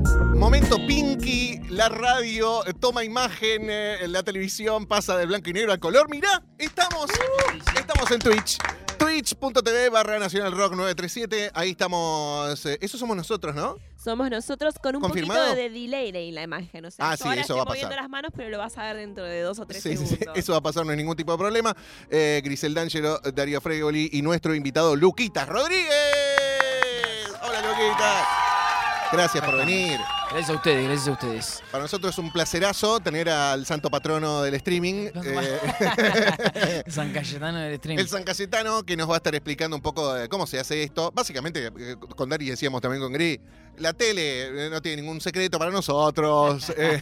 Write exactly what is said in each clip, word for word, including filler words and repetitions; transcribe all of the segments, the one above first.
Momento Pinky, la radio toma imagen, eh, la televisión pasa de blanco y negro al color. Mirá, estamos, estamos en Twitch. Twitch.tv barra Nacional Rock nueve tres siete. Ahí estamos. Eh, eso somos nosotros, ¿no? Somos nosotros con un ¿Confirmado? poquito de delay en la imagen. O sea, Ah, yo sí, ahora eso estoy va a moviendo pasar. las manos, pero lo vas a ver dentro de dos o tres Sí, sí, segundos. sí, eso va a pasar, no hay ningún tipo de problema. Eh, Grisel D'Angelo, Darío Fregoli y nuestro invitado Luquitas Rodríguez. Hola, Luquitas. Gracias por venir. Gracias a ustedes, gracias a ustedes. Para nosotros es un placerazo tener al santo patrono del streaming. eh, San Cayetano del stream. El San Cayetano, que nos va a estar explicando un poco de cómo se hace esto. Básicamente, eh, con Dari decíamos también con Gris, la tele eh, no tiene ningún secreto para nosotros. eh,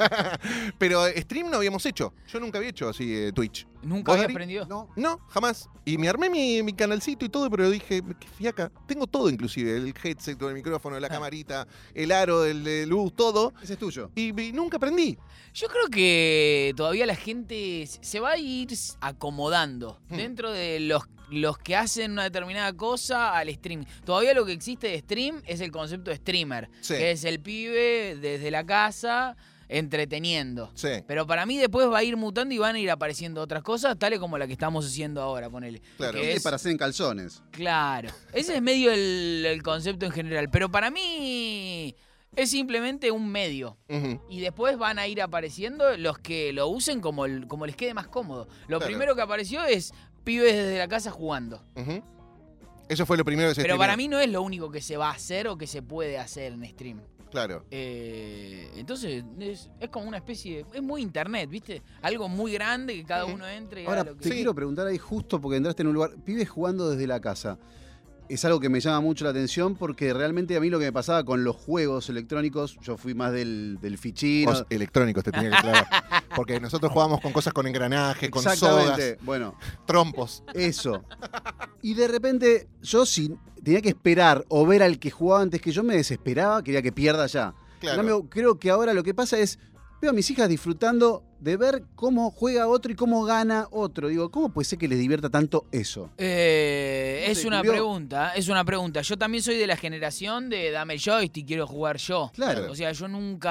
pero stream no habíamos hecho. Yo nunca había hecho así eh, Twitch. ¿Nunca ¿Vos, había Dari? aprendido? No, no, jamás. Y me armé mi, mi canalcito y todo, pero dije, qué fiaca. Tengo todo inclusive, el headset, el micrófono, la Ah. camarita, el aro, el de luz, todo. Ese es tuyo. Y, y nunca aprendí. Yo creo que todavía la gente se va a ir acomodando Hmm. dentro de los, los que hacen una determinada cosa al stream. Todavía lo que existe de stream es el concepto de streamer, Sí. que es el pibe desde la casa entreteniendo. Sí. Pero para mí después va a ir mutando y van a ir apareciendo otras cosas, tales como la que estamos haciendo ahora, ponele. Claro. Que Es es- para hacer en calzones. Claro, ese es medio el, el concepto en general, pero para mí es simplemente un medio. Ujú. Y después van a ir apareciendo los que lo usen como, el- como les quede más cómodo. Lo Claro. primero que apareció es pibes desde la casa jugando. Ujú. Eso fue lo primero que se Pero streameó. para mí no es lo único que se va a hacer o que se puede hacer en stream. Claro. Eh, entonces es, es como una especie de... Es muy internet, ¿viste? Algo muy grande que cada Ujú. uno entre y Ahora, haga lo que... te Sí. quiero preguntar ahí justo porque entraste en un lugar. Pibes jugando desde la casa. Es algo que me llama mucho la atención porque realmente a mí lo que me pasaba con los juegos electrónicos, yo fui más del, del fichino. Os electrónicos te tenía que aclarar. Porque nosotros jugábamos con cosas con engranajes, con Exactamente. sogas, Bueno, trompos. eso. Y de repente, yo si tenía que esperar o ver al que jugaba antes que yo, me desesperaba, quería que pierda ya. Claro. En cambio, creo que ahora lo que pasa es, veo a mis hijas disfrutando de ver cómo juega otro y cómo gana otro. Digo, ¿cómo puede ser que les divierta tanto eso? Eh, ¿Cómo es te una descubrió? pregunta, es una pregunta. Yo también soy de la generación de dame el joystick, quiero jugar yo. Claro. O sea, yo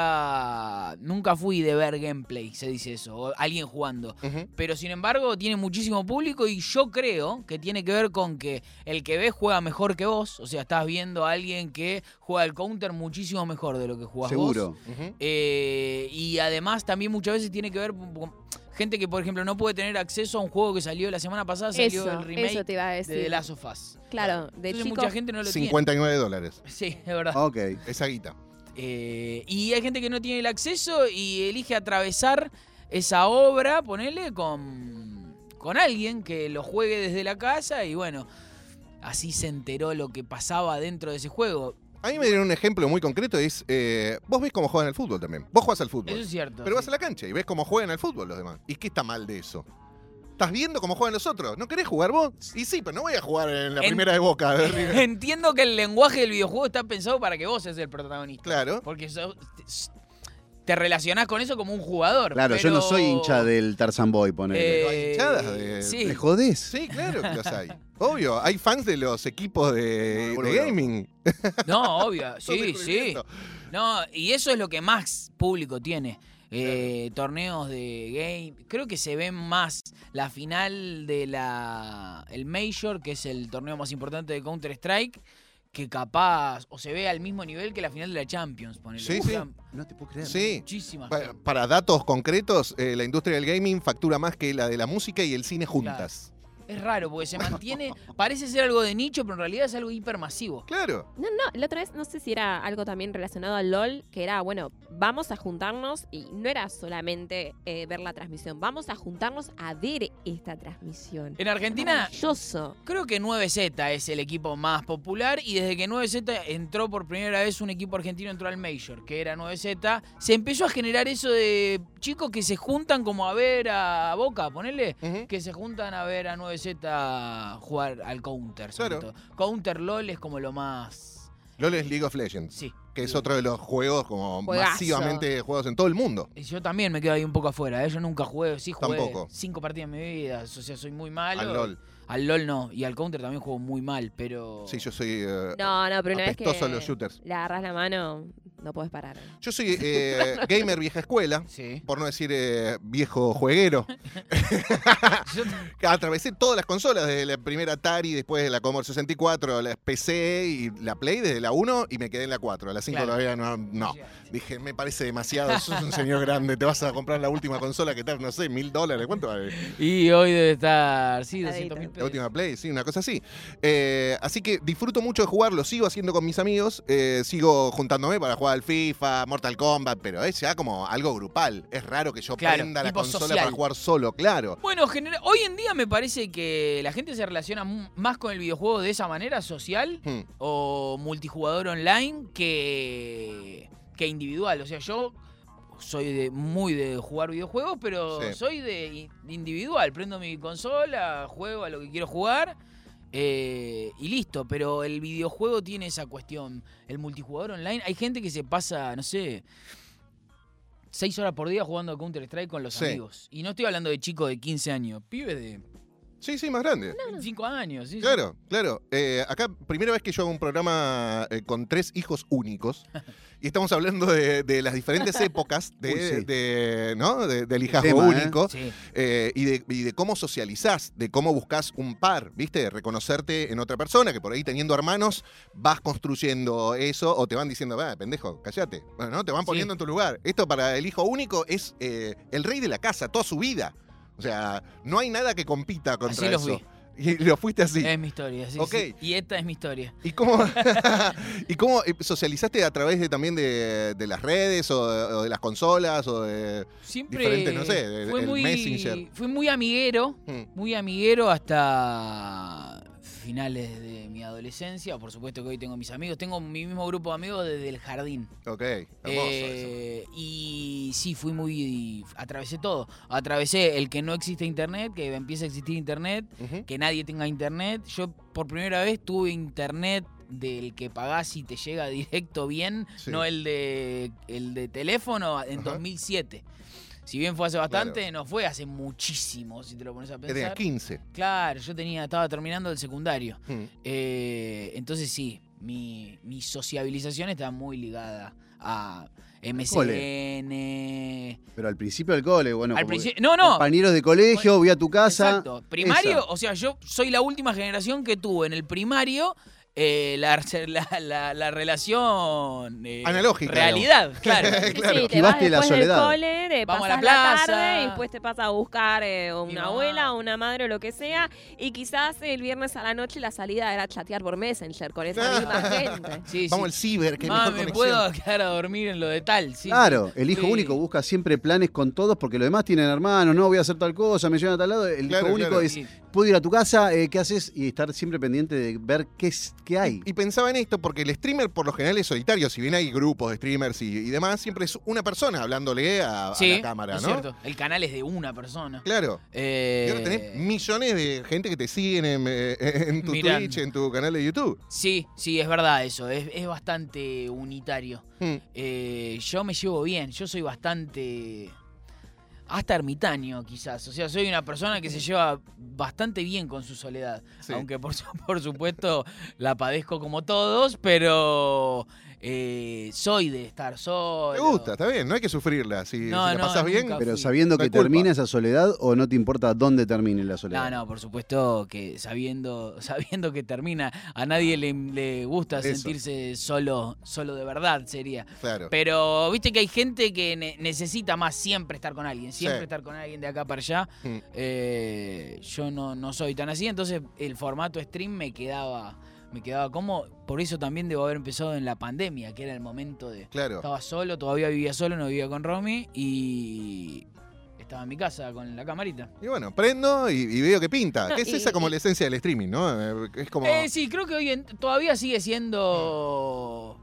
nunca nunca fui de ver gameplay, se dice eso, o alguien jugando. Ujú. Pero sin embargo, tiene muchísimo público y yo creo que tiene que ver con que el que ves juega mejor que vos. O sea, estás viendo a alguien que juega el counter muchísimo mejor de lo que jugás vos. Seguro. Ujú. Eh, y además también muchas veces tiene que ver con gente que, por ejemplo, no puede tener acceso a un juego que salió la semana pasada, salió Eso, el remake eso te iba a de decir. The Last of Us. Claro, de Entonces chico. mucha gente no lo cincuenta y nueve dólares. tiene. Sí, es verdad. Ok. Esa guita. Eh, y hay gente que no tiene el acceso y elige atravesar esa obra, ponele, con, con alguien que lo juegue desde la casa y bueno, así se enteró lo que pasaba dentro de ese juego. A mí me dieron un ejemplo muy concreto, es, eh, vos ves cómo juegan al fútbol también. Vos jugás al fútbol. Eso es cierto. Pero vas sí. a la cancha y ves cómo juegan al fútbol los demás. ¿Y qué está mal de eso? ¿Estás viendo cómo juegan los otros? ¿No querés jugar vos? Y sí, pero no voy a jugar en la En- primera de Boca. de River. Entiendo que el lenguaje del videojuego está pensado para que vos seas el protagonista. Claro. Porque sos- te, te relacionás con eso como un jugador. Claro, yo pero- no soy hincha del Tarzan Boy, ponele. No hay hinchadas de- sí. ¿Me jodés? Sí, claro que los hay. Obvio, hay fans de los equipos de, No, de boludo. gaming. No, obvio. Estoy Sí, sí. descubriendo. No, y eso es lo que más público tiene. Eh, torneos de game. Creo que se ven más la final de la el Major, que es el torneo más importante de Counter-Strike, que capaz, o se ve al mismo nivel que la final de la Champions. Ponele. Sí, O sí. sea, No te puedo creer. Sí. muchísimas. Pa- Para datos concretos, eh, la industria del gaming factura más que la de la música y el cine juntas. Es raro, porque se mantiene. Parece ser algo de nicho, pero en realidad es algo hipermasivo. Claro. No, no, la otra vez no sé si era algo también relacionado al LOL, que era, bueno, vamos a juntarnos y no era solamente eh, ver la transmisión, vamos a juntarnos a ver esta transmisión. En Argentina, Maravilloso. creo que nueve Z es el equipo más popular y desde que nueve Z entró por primera vez un equipo argentino entró al Major, que era nueve Z, se empezó a generar eso de chicos que se juntan como a ver a Boca, ponele, Ujú. que se juntan a ver a nueve Z jugar al Counter. sobre Claro. todo. Counter LOL es como lo más... LOL es League of Legends, Sí. que es otro de los juegos como Juegazo. masivamente jugados en todo el mundo. Y yo también me quedo ahí un poco afuera, ¿eh? Yo nunca jugué, sí jugué Tampoco. cinco partidas en mi vida, o sea, soy muy malo. Al LOL. Al LOL no, y al Counter también juego muy mal, pero... Sí, yo soy eh, No, no, pero una vez que apestoso a los shooters. le agarras la mano, no podés parar. Yo soy eh, gamer vieja escuela, Sí. por no decir eh, viejo jueguero. Yo- Atravesé todas las consolas, desde la primera Atari, después de la Commodore sesenta y cuatro, la P C y la Play, desde la uno y me quedé en la cuatro. A la cinco Claro. todavía no. no. Dije, me parece demasiado, sos un señor grande, te vas a comprar la última consola que está, no sé, mil dólares. ¿Cuánto vale? Y hoy debe estar, sí, doscientos mil Adicto. La pesos. última Play, sí, una cosa así. Eh, así que disfruto mucho de jugar, lo sigo haciendo con mis amigos, eh, sigo juntándome para jugar al FIFA, Mortal Kombat, pero es ya como algo grupal. Es raro que yo Claro, prenda la tipo consola social. para jugar solo, claro. Bueno, genera- hoy en día me parece que la gente se relaciona mu- más con el videojuego de esa manera, social Hmm. o multijugador online, que, que individual. O sea, yo soy de, muy de jugar videojuegos, pero Sí. soy de in- individual. Prendo mi consola, juego a lo que quiero jugar eh, y listo. Pero el videojuego tiene esa cuestión. El multijugador online, hay gente que se pasa, no sé... Seis horas por día jugando Counter-Strike con los Sí. amigos. Y no estoy hablando de chicos de quince años, pibes de Sí, sí, más grande. cinco años. Sí, sí. Claro, claro. Eh, acá, primera vez que yo hago un programa eh, con tres hijos únicos. Y estamos hablando de, de las diferentes épocas de, Uy, sí. de, ¿no? de- del hijazgo tema, ¿eh? único. Sí. Eh, y, de, y de cómo socializás, de cómo buscas un par, ¿viste? Reconocerte en otra persona, que por ahí teniendo hermanos vas construyendo eso o te van diciendo, va, pendejo, cállate. Bueno, ¿no? Te van poniendo Sí. en tu lugar. Esto para el hijo único es eh, el rey de la casa, toda su vida. O sea, no hay nada que compita contra Así lo eso. fui. Y lo fuiste así. Es mi historia, sí, Ok. sí. Y esta es mi historia. ¿Y cómo, ¿Y cómo eh, socializaste a través de, también de, de las redes o de, o de las consolas o de Siempre diferentes, no sé, de- fue el muy, Messenger? fui muy amiguero, Mm, muy amiguero hasta finales de mi adolescencia. Por supuesto que hoy tengo mis amigos. Tengo mi mismo grupo de amigos desde el jardín. ok, hermoso eso. Eh, y sí, fui muy... Atravesé todo. Atravesé el que no existe internet, que empieza a existir internet, Ujú. que nadie tenga internet. Yo por primera vez tuve internet del que pagás y te llega directo bien, Sí. no el de el de teléfono en Ajá. dos mil siete. Si bien fue hace bastante, no fue hace muchísimo, si te lo pones a Que tenía pensar. quince. Claro, yo tenía, estaba terminando el secundario. Mm. Eh, entonces sí, mi, mi sociabilización está muy ligada a M S N. Pero al principio del cole, bueno, Al como que principio, no, no. compañeros de colegio, voy a tu casa. Exacto. Primario, esa. o sea, yo soy la última generación que tuvo en el primario eh, la, la, la, la relación eh, Analógica, realidad, claro. Sí, Claro. sí, te Esquivaste vas la después del soledad. cole, te Vamos a pasás la la, plaza. tarde y después te pasa a buscar eh, Mi una mamá. abuela, una madre o lo que sea. Y quizás el viernes a la noche la salida era chatear por Messenger con esa misma gente. Sí, Vamos al sí. ciber, que Mamá, mejor me conexión. puedo quedar a dormir en lo de tal. Sí, Claro, sí. el hijo Sí. único busca siempre planes con todos porque los demás tienen hermanos, no voy a hacer tal cosa, me llevan a tal lado. El Claro, hijo único claro. es, Sí. puedo ir a tu casa, eh, ¿qué haces? Y estar siempre pendiente de ver qué, es, qué hay. Y pensaba en esto porque el streamer por lo general es solitario. Si bien hay grupos de streamers y, y demás, siempre es una persona hablándole a, a Sí, la cámara, es ¿no? cierto. El canal es de una persona. Claro. Eh, Y ahora tenés millones de gente que te siguen en, eh, en tu Mirando. Twitch, en tu canal de YouTube. Sí, sí, es verdad eso. Es, es bastante unitario. Mm. Eh, yo me llevo bien. Yo soy bastante... Hasta ermitaño, quizás. O sea, soy una persona que se lleva bastante bien con su soledad. Sí. Aunque, por, su- por supuesto, la padezco como todos, pero eh, soy de estar solo. Te gusta, está bien, no hay que sufrirla. Si, No, si la no, pasás bien, nunca. Pero fui. sabiendo No que hay culpa. termina esa soledad o no te importa dónde termine la soledad. No, no, por supuesto que sabiendo, sabiendo que termina, a nadie le, le gusta Eso. sentirse solo, solo de verdad, sería. claro. Pero viste que hay gente que ne- necesita más siempre estar con alguien, siempre Sí. estar con alguien de acá para allá. Mm. Eh, yo no, no soy tan así, entonces el formato stream me quedaba, me quedaba como. Por eso también debo haber empezado en la pandemia, que era el momento de. Claro. Estaba solo, todavía vivía solo, no vivía con Romy y estaba en mi casa con la camarita. Y bueno, prendo y, y veo que pinta. No, que es y- esa como y- la esencia del streaming, ¿no? Eh, Es como... Eh, sí, creo que hoy en- todavía sigue siendo.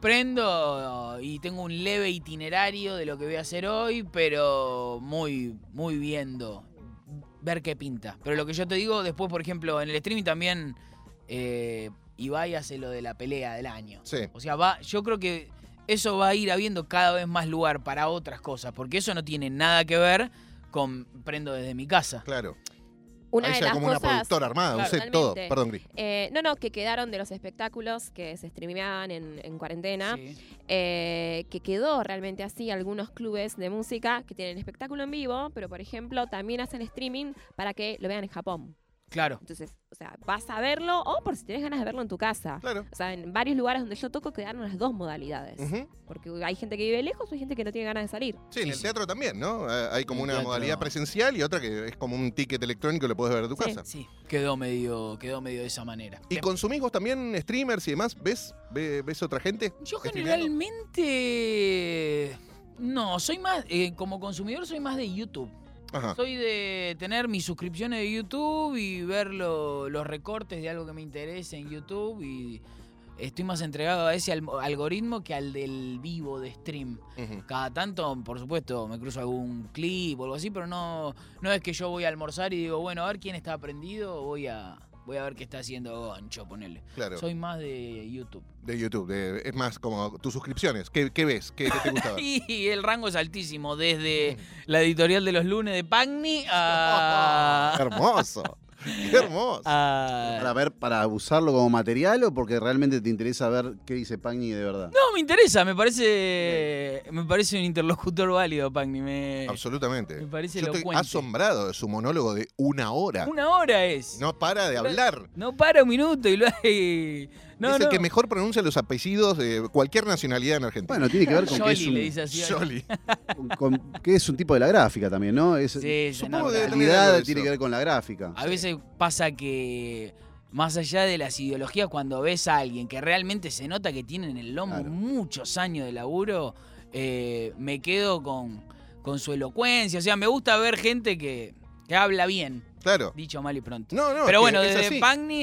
Prendo y tengo un leve itinerario de lo que voy a hacer hoy, pero muy, muy viendo, ver qué pinta. Pero lo que yo te digo, después, por ejemplo, en el streaming también eh, Ibai hace lo de la pelea del año. Sí. O sea, va, yo creo que eso va a ir habiendo cada vez más lugar para otras cosas, porque eso no tiene nada que ver con prendo desde mi casa. Claro. Una Ahí de ya las como una cosas- productora armada, un Claro, set, todo. totalmente. Perdón, Gris. Eh, no, no, que quedaron de los espectáculos que se streameaban en, en cuarentena. Sí. eh, que quedó realmente así algunos clubes de música que tienen espectáculo en vivo, pero por ejemplo también hacen streaming para que lo vean en Japón. Claro. Entonces, o sea, vas a verlo o por si tenés ganas de verlo en tu casa. Claro. O sea, en varios lugares donde yo toco quedaron las dos modalidades. Ujú. Porque hay gente que vive lejos o hay gente que no tiene ganas de salir. Sí, en Sí, el sí. teatro también, ¿no? Eh, Hay como En el una teatro- modalidad presencial y otra que es como un ticket electrónico que lo puedes ver de tu Sí. casa. Sí, quedó medio, quedó medio de esa manera. ¿Y consumís vos también streamers y demás? ¿Ves? ¿Ve- ¿Ves otra gente? Yo streameando? generalmente no, soy más, eh, como consumidor soy más de YouTube. Ajá. Soy de tener mis suscripciones de YouTube y ver lo- los recortes de algo que me interese en YouTube y estoy más entregado a ese al- algoritmo que al del vivo de stream. Ujú. Cada tanto, por supuesto, me cruzo algún clip o algo así, pero no, no es que yo voy a almorzar y digo, bueno, a ver quién está aprendido, voy a, voy a ver qué está haciendo Goncho, ponele. Claro. Soy más de YouTube. De YouTube. de- es más como tus suscripciones. ¿Qué, qué ves? ¿Qué, qué te gusta ver? Y el rango es altísimo, desde la editorial de los lunes de Pagni a... Hermoso. Qué hermoso. a- ¿Para ver, para usarlo como material o porque realmente te interesa ver qué dice Pagni de verdad? No, me interesa, me parece me parece un interlocutor válido, Pagni. Me, Absolutamente. me parece Yo estoy elocuente. asombrado de su monólogo de una hora. Una hora es. No para de hablar. No para un minuto y lo hay. No, es el no. que mejor pronuncia los apellidos de cualquier nacionalidad en Argentina. Bueno, tiene que ver con que es, Yoli le un, dice así. Scioli. con- que es un tipo de la gráfica también, ¿no? Es, Sí, se Supongo nota. que la también algo calidad de tiene eso. que ver con la gráfica. A veces pasa que más allá de las ideologías, cuando ves a alguien que realmente se nota que tiene en el lomo Claro. muchos años de laburo, eh, me quedo con, con su elocuencia. O sea, me gusta ver gente que, que habla bien, Claro. dicho mal y pronto. No, no. Pero es bueno, que es desde así. Pagni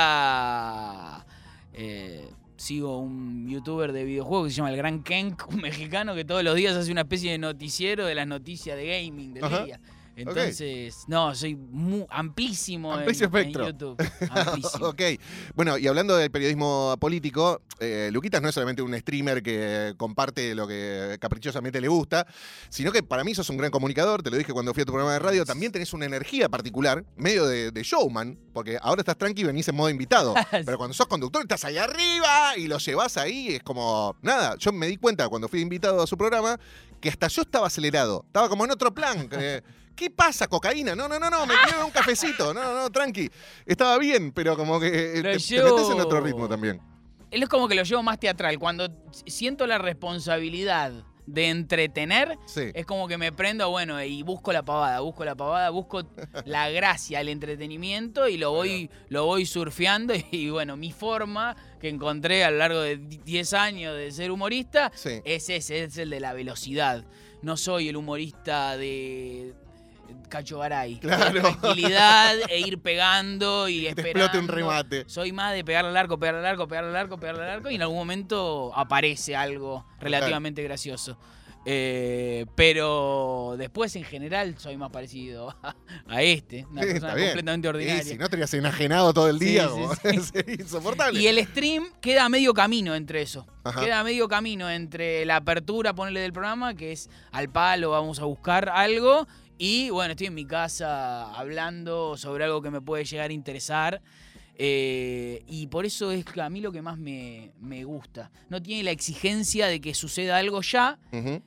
hasta... eh, sigo un youtuber de videojuegos que se llama El Gran Kenk, un mexicano que todos los días hace una especie de noticiero de las noticias de gaming del Ajá. día. Entonces, no, soy muy amplísimo en, Amplísimo en espectro. YouTube. Amplísimo. Ok. Bueno, y hablando del periodismo político, eh, Luquitas no es solamente un streamer que comparte lo que caprichosamente le gusta, sino que para mí sos un gran comunicador, te lo dije cuando fui a tu programa de radio, también tenés una energía particular, medio de, de showman, porque ahora estás tranqui y venís en modo invitado, pero cuando sos conductor estás ahí arriba y lo llevas ahí, es como, nada, yo me di cuenta cuando fui invitado a su programa que hasta yo estaba acelerado, estaba como en otro plan. que, ¿Qué pasa, cocaína? No, no, no, no, me quiero un cafecito. No, no, tranqui. Estaba bien, pero como que eh, Lo te, te llevo- metes en otro ritmo también. Él es como que lo llevo más teatral. Cuando siento la responsabilidad de entretener, Sí. es como que me prendo, bueno, y busco la pavada, busco la pavada, busco la gracia, el entretenimiento y lo voy, lo voy surfeando. Y bueno, mi forma que encontré a lo largo de diez años de ser humorista Sí. es ese, es el de la velocidad. No soy el humorista de Cacho Garay. Claro. De tranquilidad e ir pegando y Que te esperando. explote un remate. Soy más de pegarle al arco, pegarle al arco, pegarle al arco, pegarle al arco y en algún momento aparece algo relativamente gracioso. Eh, pero después en general soy más parecido a, a este, una Sí, persona está bien. completamente ordinaria. Y si no estarías enajenado todo el Sí, día, sí, como- sí. sería insoportable. Y el stream queda a medio camino entre eso. Ajá. Queda a medio camino entre la apertura, ponerle del programa, que es al palo, vamos a buscar algo. Y bueno, estoy en mi casa hablando sobre algo que me puede llegar a interesar. Eh, y por eso es a mí lo que más me, me gusta. No tiene la exigencia de que suceda algo ya. Ujú.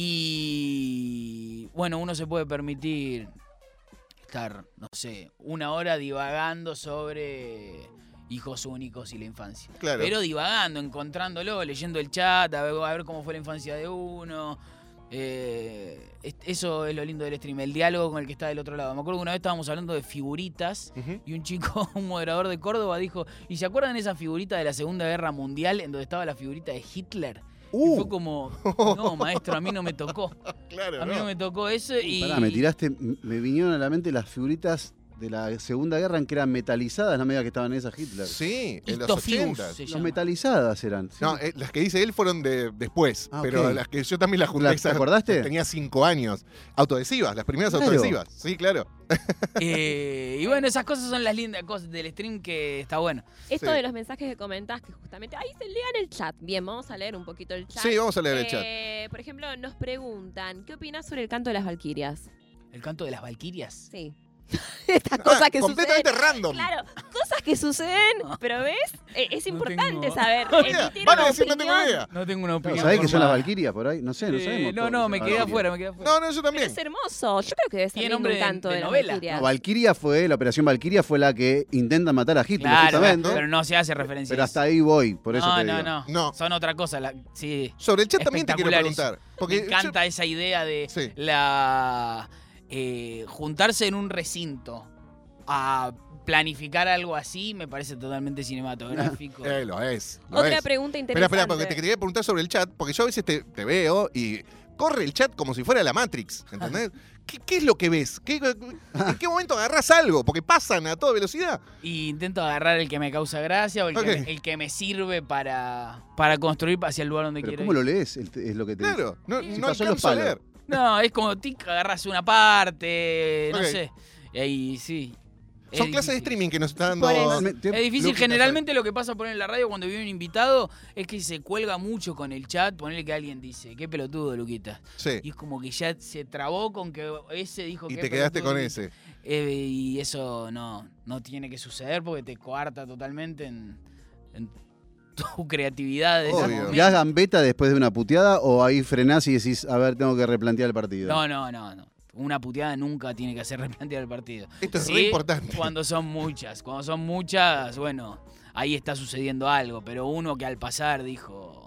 Y bueno, uno se puede permitir estar, no sé, una hora divagando sobre hijos únicos y la infancia. Claro. Pero divagando, encontrándolo, leyendo el chat, a ver, a ver cómo fue la infancia de uno. Eh, es- eso es lo lindo del stream, el diálogo con el que está del otro lado. Me acuerdo que una vez estábamos hablando de figuritas Ujú. y un chico, un moderador de Córdoba, dijo, ¿y se acuerdan esa figurita de la Segunda Guerra Mundial en donde estaba la figurita de Hitler? Y Uh, fue como, no, maestro, a mí no me tocó. claro, A mí no ¿no? me tocó eso y... Pará, me tiraste, me vinieron a la mente las figuritas de la Segunda Guerra en que eran metalizadas, no me digas que estaban esas Hitler. Sí, en los Histofibus ochenta. se Los llama. metalizadas eran. sí. No, eh, las que dice él fueron de después, Ah, pero ok. las que yo también las junté. ¿Las- te esas- acordaste? Tenía cinco años. Autoadhesivas, las primeras Claro. autoadhesivas. Sí, claro. Eh, y bueno, esas cosas son las lindas cosas del stream que está bueno. Esto Sí. de los mensajes que comentás, que justamente ahí se lean el chat. Bien, vamos a leer un poquito el chat. Sí, vamos a leer el chat. Eh, Por ejemplo, nos preguntan, ¿qué opinas sobre el canto de las Valquirias? El canto de las Valquirias. Sí. Estas cosas Ah, que completamente suceden. random. Claro, cosas que suceden, pero ¿ves? Eh, es No importante tengo- saber. Mira, emitir van a una decir no tengo opinión. idea. No tengo una No, opinión. ¿Sabés que son las formada. Valquirias por ahí? No sé, no Sí, sabemos. no, todo no, que me son quedé Valquirias. afuera, me quedé afuera. No, no, yo Pero también. es hermoso. Yo creo que debe ser Tiene también nombre un de- canto de de, las novela. Valquirias. No, Valquiria fue, la operación Valquiria fue la que intentan matar a Hitler, Claro, justamente. pero no se hace referencia Pero a hasta ahí voy, por eso no, te no, digo. no, No. Son otra cosa. La, sí. Sobre el chat también te quiero Espectaculares. preguntar. Porque Me encanta esa idea de Sí. la eh, juntarse en un recinto a planificar algo así me parece totalmente cinematográfico. yo- eh, lo es. Lo Otra es. pregunta Espera, interesante. espera, porque te quería preguntar sobre el chat, porque yo a veces te, te veo y corre el chat como si fuera la Matrix, ¿entendés? ¿Qué, qué es lo que ves? ¿Qué- ¿En qué momento agarrás algo? Porque pasan a toda velocidad. Y intento agarrar el que me causa gracia o el, Ok. que, me, el que me sirve para, para construir hacia el lugar donde Pero quiero ¿cómo ir. lo lees? El- Es lo que te Claro, no, Sí, no pasó los alcanzo a palos. leer. No, es como tic, agarras una parte, no Ok. sé. Y ahí sí. Es Son clases de difícil. streaming que nos está dando. Por eso. Me- te- Es difícil, Luquita, generalmente lo que pasa por en la radio cuando viene un invitado es que se cuelga mucho con el chat, ponerle que alguien dice, qué pelotudo, Luquita. Sí. Y es como que ya se trabó con que ese dijo Y qué te quedaste pelotudo, con Luquita. ese. Eh, y eso no, no tiene que suceder porque te coarta totalmente en, en tu creatividad de ese Obvio. momento. ¿Tirás gambeta después de una puteada o ahí frenás y decís, a ver, tengo que replantear el partido? No, no, no, no. Una puteada nunca tiene que hacer replantear el partido. Esto es Sí, re importante. Cuando son muchas. Cuando son muchas, bueno, ahí está sucediendo algo. Pero uno que al pasar dijo,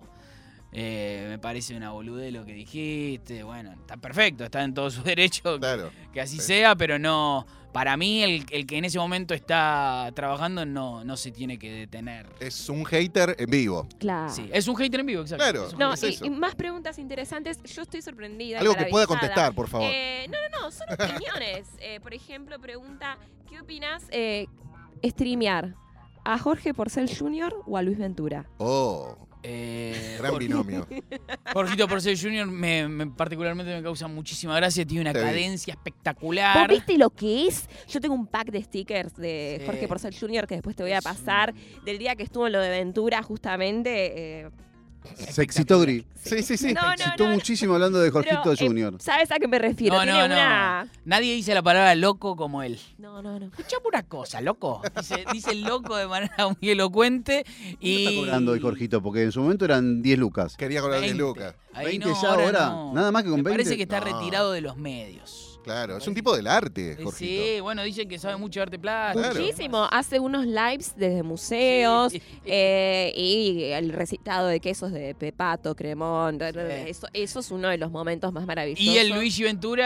eh, me parece una boludez lo que dijiste. Bueno, está perfecto, está en todo su derecho Claro. que así Sí. sea, pero no. Para mí, el, el que en ese momento está trabajando no, no se tiene que detener. Es un hater en vivo. Claro. Sí, es un hater en vivo, exacto. Claro. Es un No, es y, eso. y más preguntas interesantes. Yo estoy sorprendida. Algo que pueda maravillada. contestar, por favor. Eh, no, no, no, son opiniones. Eh, por ejemplo, pregunta, ¿qué opinas eh, streamear a Jorge Porcel junior o a Luis Ventura? Oh, Eh, gran Jorge- binomio. Jorgito Porcel junior me, me- particularmente me causa muchísima gracia, tiene una Sí. cadencia ¿Vos espectacular. viste lo que es? Yo tengo un pack de stickers de Sí. Jorge Porcel junior que después te voy a Es pasar. un- Del día que estuvo en lo de Ventura, justamente. eh, Se excitó Gris. Sí, sí, sí. No, Se no, excitó no, no. muchísimo hablando de Jorgito pero, eh, Junior. ¿Sabes a qué me refiero? No, Tiene no, no. una. Nadie dice la palabra loco como él. No, no, no. Escuchame una cosa, loco. Dice, dice el loco de manera muy elocuente. ¿Cuánto Y... está cobrando hoy Jorgito? Porque en su momento eran diez lucas. Quería cobrar diez veinte. lucas. Ahí veinte no, ya ahora. no. Nada más que con Me parece veinte. que está No. retirado de los medios. Claro, es un tipo del arte, Eh, Jorgito. Sí, bueno, dicen que sabe mucho de arte plástico. Claro. Muchísimo. Hace unos lives desde museos. Sí. eh, y el recitado de quesos de Pepato, Cremón. Eso, eso es uno de los momentos más maravillosos. Y el Luigi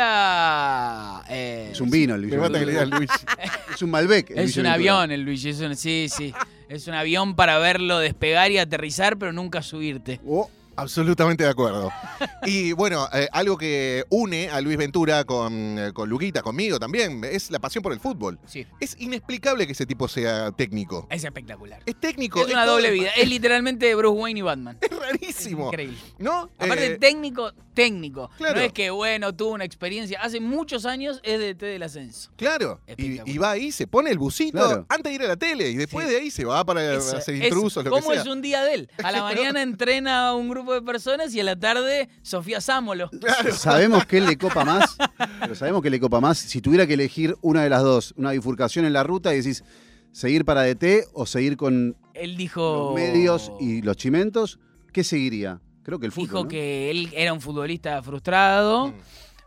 Ventura... eh, Es un vino, el Luis. Me mata que le digas Luis. Es un Malbec. el Es Luis un Ventura. avión el Luigi, es un, sí, sí. Es un avión para verlo despegar y aterrizar, pero nunca subirte. Oh, absolutamente de acuerdo. Y bueno, eh, algo que une a Luis Ventura con, eh, con Luquita, conmigo también, es la pasión por el fútbol. Sí, Es inexplicable que ese tipo sea técnico. es espectacular. Es técnico. Es una todo- doble vida. Es literalmente Bruce Wayne y Batman. Es Es rarísimo. increíble. ¿No? Aparte, Eh, técnico, técnico. claro. No es que, bueno, tuvo una experiencia. Hace muchos años es de T del ascenso. Claro. Y, Espectacular. y va ahí, se pone el busito Claro. antes de ir a la tele y después Sí. de ahí se va para Eso, hacer eso. intrusos, lo que ¿Cómo sea. es un día de él? A la mañana entrena a un grupo de personas y a la tarde Sofía Sámolo. Claro. Sabemos que él le copa más, pero sabemos que le copa más. Si tuviera que elegir una de las dos, una bifurcación en la ruta y decís, seguir para D T o seguir con Él dijo... los medios y los chimentos, ¿qué seguiría? Creo que el fútbol. Dijo ¿no? que él era un futbolista frustrado, Mm.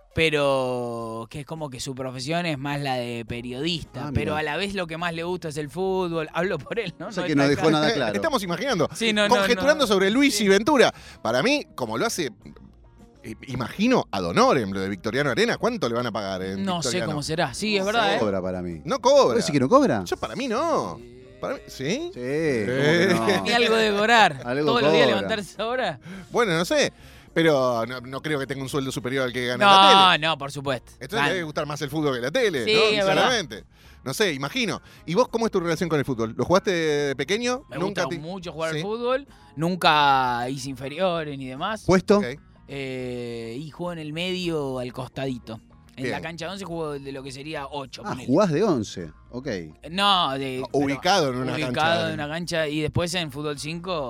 pero que es como que su profesión es más la de periodista, Ah, mira. pero a la vez lo que más le gusta es el fútbol. Hablo por él, ¿no? O sea No que está no dejó claro. nada claro. Estamos imaginando. Sí, no, no, conjeturando no. sobre Luis Sí. y Ventura. Para mí, como lo hace, eh, imagino, ad honorem, lo de Victoriano Arena, ¿cuánto le van a pagar en No sé Victoriano? cómo será. Sí, es No verdad, sé. ¿eh? Cobra para mí. No ¿Vos cobra. decís que no cobra? Yo para mí no. Para mí- ¿Sí? Sí, Eh. ¿cómo que no? Ni algo de cobrar. Algo Todos los días cobra. levantarse ahora. Bueno, no sé. Pero no, no creo que tenga un sueldo superior al que gana en la tele. No, no, por supuesto. Entonces Gana. le debe gustar más el fútbol que la tele, Sí, ¿no? es verdad. Sinceramente. No sé, imagino. ¿Y vos cómo es tu relación con el fútbol? ¿Lo jugaste de pequeño? Me gusta te- mucho jugar Sí. al fútbol. Nunca hice inferiores ni demás. ¿Puesto? Ok. Eh, y juego en el medio al costadito. En Bien. la cancha once juego de lo que sería ocho. Ah, ponele. jugás de once. Ok. No, de, Ubicado en una ubicado cancha. en una cancha y después en fútbol cinco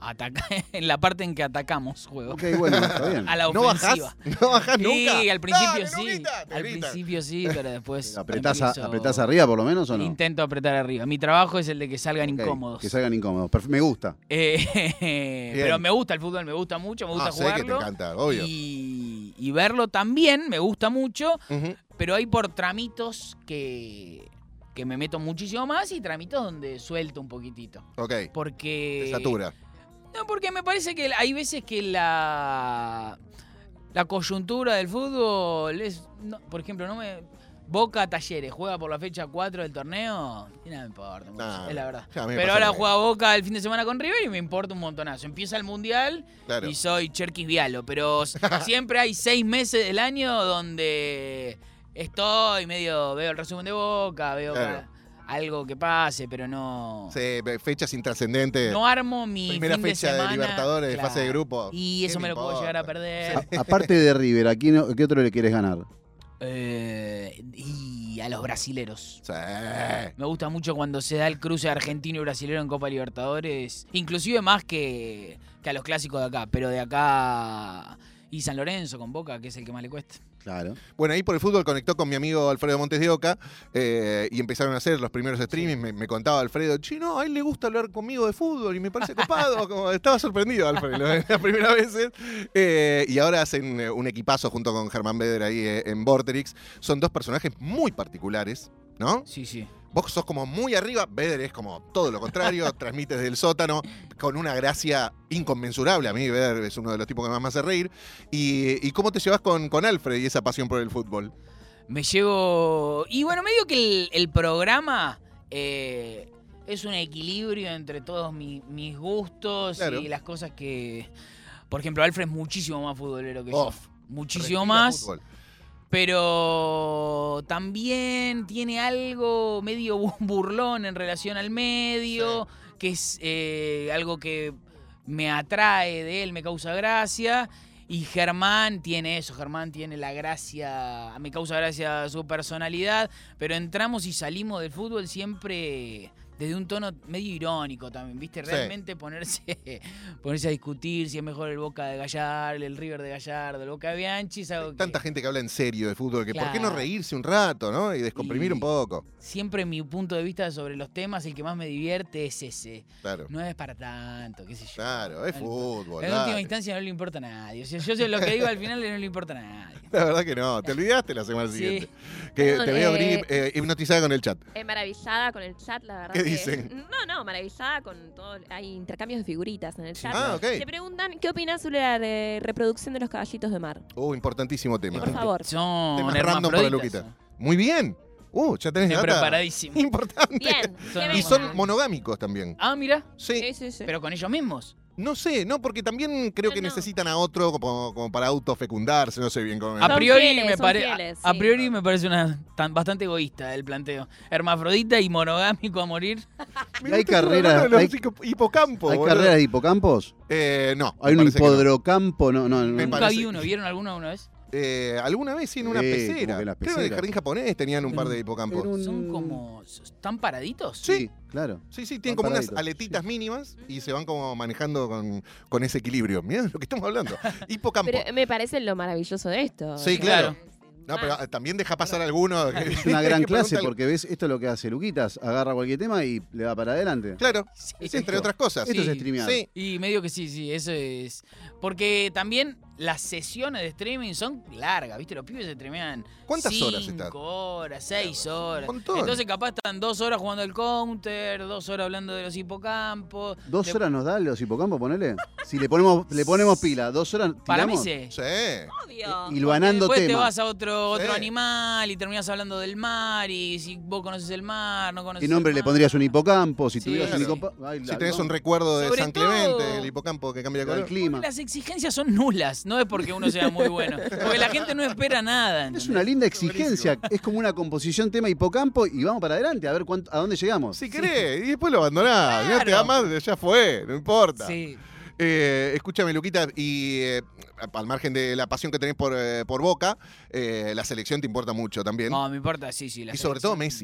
Ataca en la parte en que atacamos juego. Ok, bueno, está bien. A la ¿No bajás? ofensiva. ¿No bajás nunca? Sí, al principio Dale, sí. Luquita, te Al gritan. principio sí, pero después. ¿Apretás, a- empiezo- ¿Apretás arriba por lo menos o no? Intento apretar arriba. Mi trabajo es el de que salgan Ok, incómodos. Que salgan incómodos. Perf- me gusta. Eh, pero me gusta el fútbol, me gusta mucho, me gusta Ah, sé que te jugarlo. encanta, obvio. Y, y verlo también me gusta mucho, Ujú. pero hay por tramitos que, que me meto muchísimo más y tramitos donde suelto un poquitito. Ok, Porque. te satura. No, porque me parece que hay veces que la. La coyuntura del fútbol es. no, por ejemplo, no me. Boca Talleres, juega por la fecha cuatro del torneo. Y nada me importa, Nah, es la verdad. ya, a mí me Pero pasa ahora lo mismo. juega Boca el fin de semana con River y me importa un montonazo. Empieza el Mundial Claro. y soy Cherkis Vialo, pero s- siempre hay seis meses del año donde estoy medio, veo el resumen de Boca, veo Claro. ca- algo que pase, pero no, Sí, fechas intrascendentes. no armo mi Primera fin de fecha de semana. Libertadores, de Claro. fase de grupo. Y eso ¿Qué me me lo puedo llegar a importa? perder. A- aparte de River, ¿a quién, ¿qué otro le quieres ganar? Eh, y a los brasileros. Sí. Me gusta mucho cuando se da el cruce argentino y brasilero en Copa Libertadores, inclusive más que, que a los clásicos de acá, pero de acá y San Lorenzo con Boca, que es el que más le cuesta. Claro. Bueno, ahí por el fútbol conectó con mi amigo Alfredo Montes de Oca eh, y empezaron a hacer los primeros streamings. Me, me contaba Alfredo, che, no, a él le gusta hablar conmigo de fútbol y me parece copado. Como, estaba sorprendido Alfredo en las primeras veces. Eh, y ahora hacen eh, un equipazo junto con Germán Beder ahí eh, en Vorterix. Son dos personajes muy particulares, ¿no? Sí, sí. Vos sos como muy arriba, Beder es como todo lo contrario, transmite desde el sótano con una gracia inconmensurable. A mí Beder es uno de los tipos que más me hace reír. ¿Y, y cómo te llevas con, con Alfred y esa pasión por el fútbol? Me llevo. Y bueno, medio que el, el programa eh, es un equilibrio entre todos mi- mis gustos Claro. y las cosas que. Por ejemplo, Alfred es muchísimo más futbolero que yo. Uf, Muchísimo Respira más. fútbol. Pero también tiene algo medio bu- burlón en relación al medio, que es eh, algo que me atrae de él, me causa gracia. Y Germán tiene eso, Germán tiene la gracia, me causa gracia su personalidad, pero entramos y salimos del fútbol siempre desde un tono medio irónico también, ¿viste? Sí. Realmente ponerse, ponerse a discutir si es mejor el Boca de Gallardo, el River de Gallardo, el Boca de Bianchi, es algo que Tanta gente que habla en serio de fútbol, que ¿por qué no Claro. reírse un rato, ¿no? Y descomprimir Y- un poco. siempre mi punto de vista sobre los temas, el que más me divierte es ese. Claro. No es para tanto, qué sé yo. Claro, es Bueno, fútbol. En dale. última instancia no le importa a nadie. O sea, yo sé lo que digo al final no le importa a nadie. La verdad que no, te olvidaste la semana Sí. siguiente. Que No, te veo eh, Bri, eh, hipnotizada con el chat. Eh, maravillada con el chat, la verdad. ¿Qué que- dicen? No, no, maravillada con todo. Hay intercambios de figuritas en el chat. Ah, ok. Te preguntan qué opinas sobre la de reproducción de los caballitos de mar. Uh, importantísimo tema. Por favor. Son Temas random para hermafroditas. Luquita. Muy bien. Uh, ya tenés Estoy data. preparadísimo. Importante. Bien. Son- ¿qué Y me son gustan? monogámicos también. Ah, mira, Sí. Sí, sí, sí. pero con ellos mismos. No sé, no, porque también creo No, que no. necesitan a otro como, como para autofecundarse, no sé bien cómo. A Son priori, fieles, me son pare- fieles, a, a sí. priori me parece una tan, bastante egoísta el planteo. Hermafrodita y monogámico a morir. Me Y hay gusta carreras- hablando de los hay- hipo- hipocampos. ¿Hay boludo. carreras de hipocampos? Eh, no. ¿Hay me un parece que no. hipodrocampo? No, no, no. Me Nunca parece- vi uno. ¿Vieron alguno una vez? Eh, alguna vez sí en una Sí, pecera. como que en las Creo que en el peceras. jardín japonés tenían un par de hipocampos. Era un- Son como... ¿Están paraditos? Sí. claro. Sí, sí, tienen Van como unas paraditos, aletitas mínimas y se van como manejando con, con ese equilibrio. Mirá de lo que estamos hablando. Hipocampo. Pero me parece lo maravilloso de esto. Sí, O sea, claro. sin No, pero más. ah, también deja pasar alguno. que- Es una gran que clase pregunta- porque ves, esto es lo que hace Luquitas, agarra cualquier tema y le va para adelante. Claro, Sí. es entre otras cosas. Esto Sí, es streamear. Sí, Y medio que sí, sí, eso es. Porque también las sesiones de streaming son largas, ¿viste? Los pibes se streamean. ¿Cuántas cinco horas estás? horas, seis horas. Un montón. Entonces, capaz están dos horas jugando el counter, dos horas hablando de los hipocampos. ¿Dos Le- horas nos da los hipocampos, ponele? Si le ponemos, le ponemos pila, dos horas Para mí tiramos. sí. sí. Obvio. Y lo ganando Después te tema. vas a otro, otro Sí. animal y terminas hablando del mar. Y si vos conoces el mar, no conoces ¿Qué nombre el le mar. pondrías un hipocampo? Si Sí, tuvieras un claro. hipocampo. Si tenés un recuerdo de Sobre San todo- Clemente, el hipocampo que cambia de el color. clima. Las exigencias son nulas, no es porque uno sea muy bueno. Porque la gente no espera nada. Es ¿entendés? una linda exigencia. Es como una composición tema hipocampo y vamos para adelante a ver cuánto, a dónde llegamos. Si querés, y después lo abandonás. Claro. No te da más, ya fue, no importa. Sí. Eh, escúchame, Luquita, y eh, al margen de la pasión que tenés por, eh, por Boca, eh, la selección te importa mucho también. No, me importa, sí, sí. la y sobre todo selección Messi.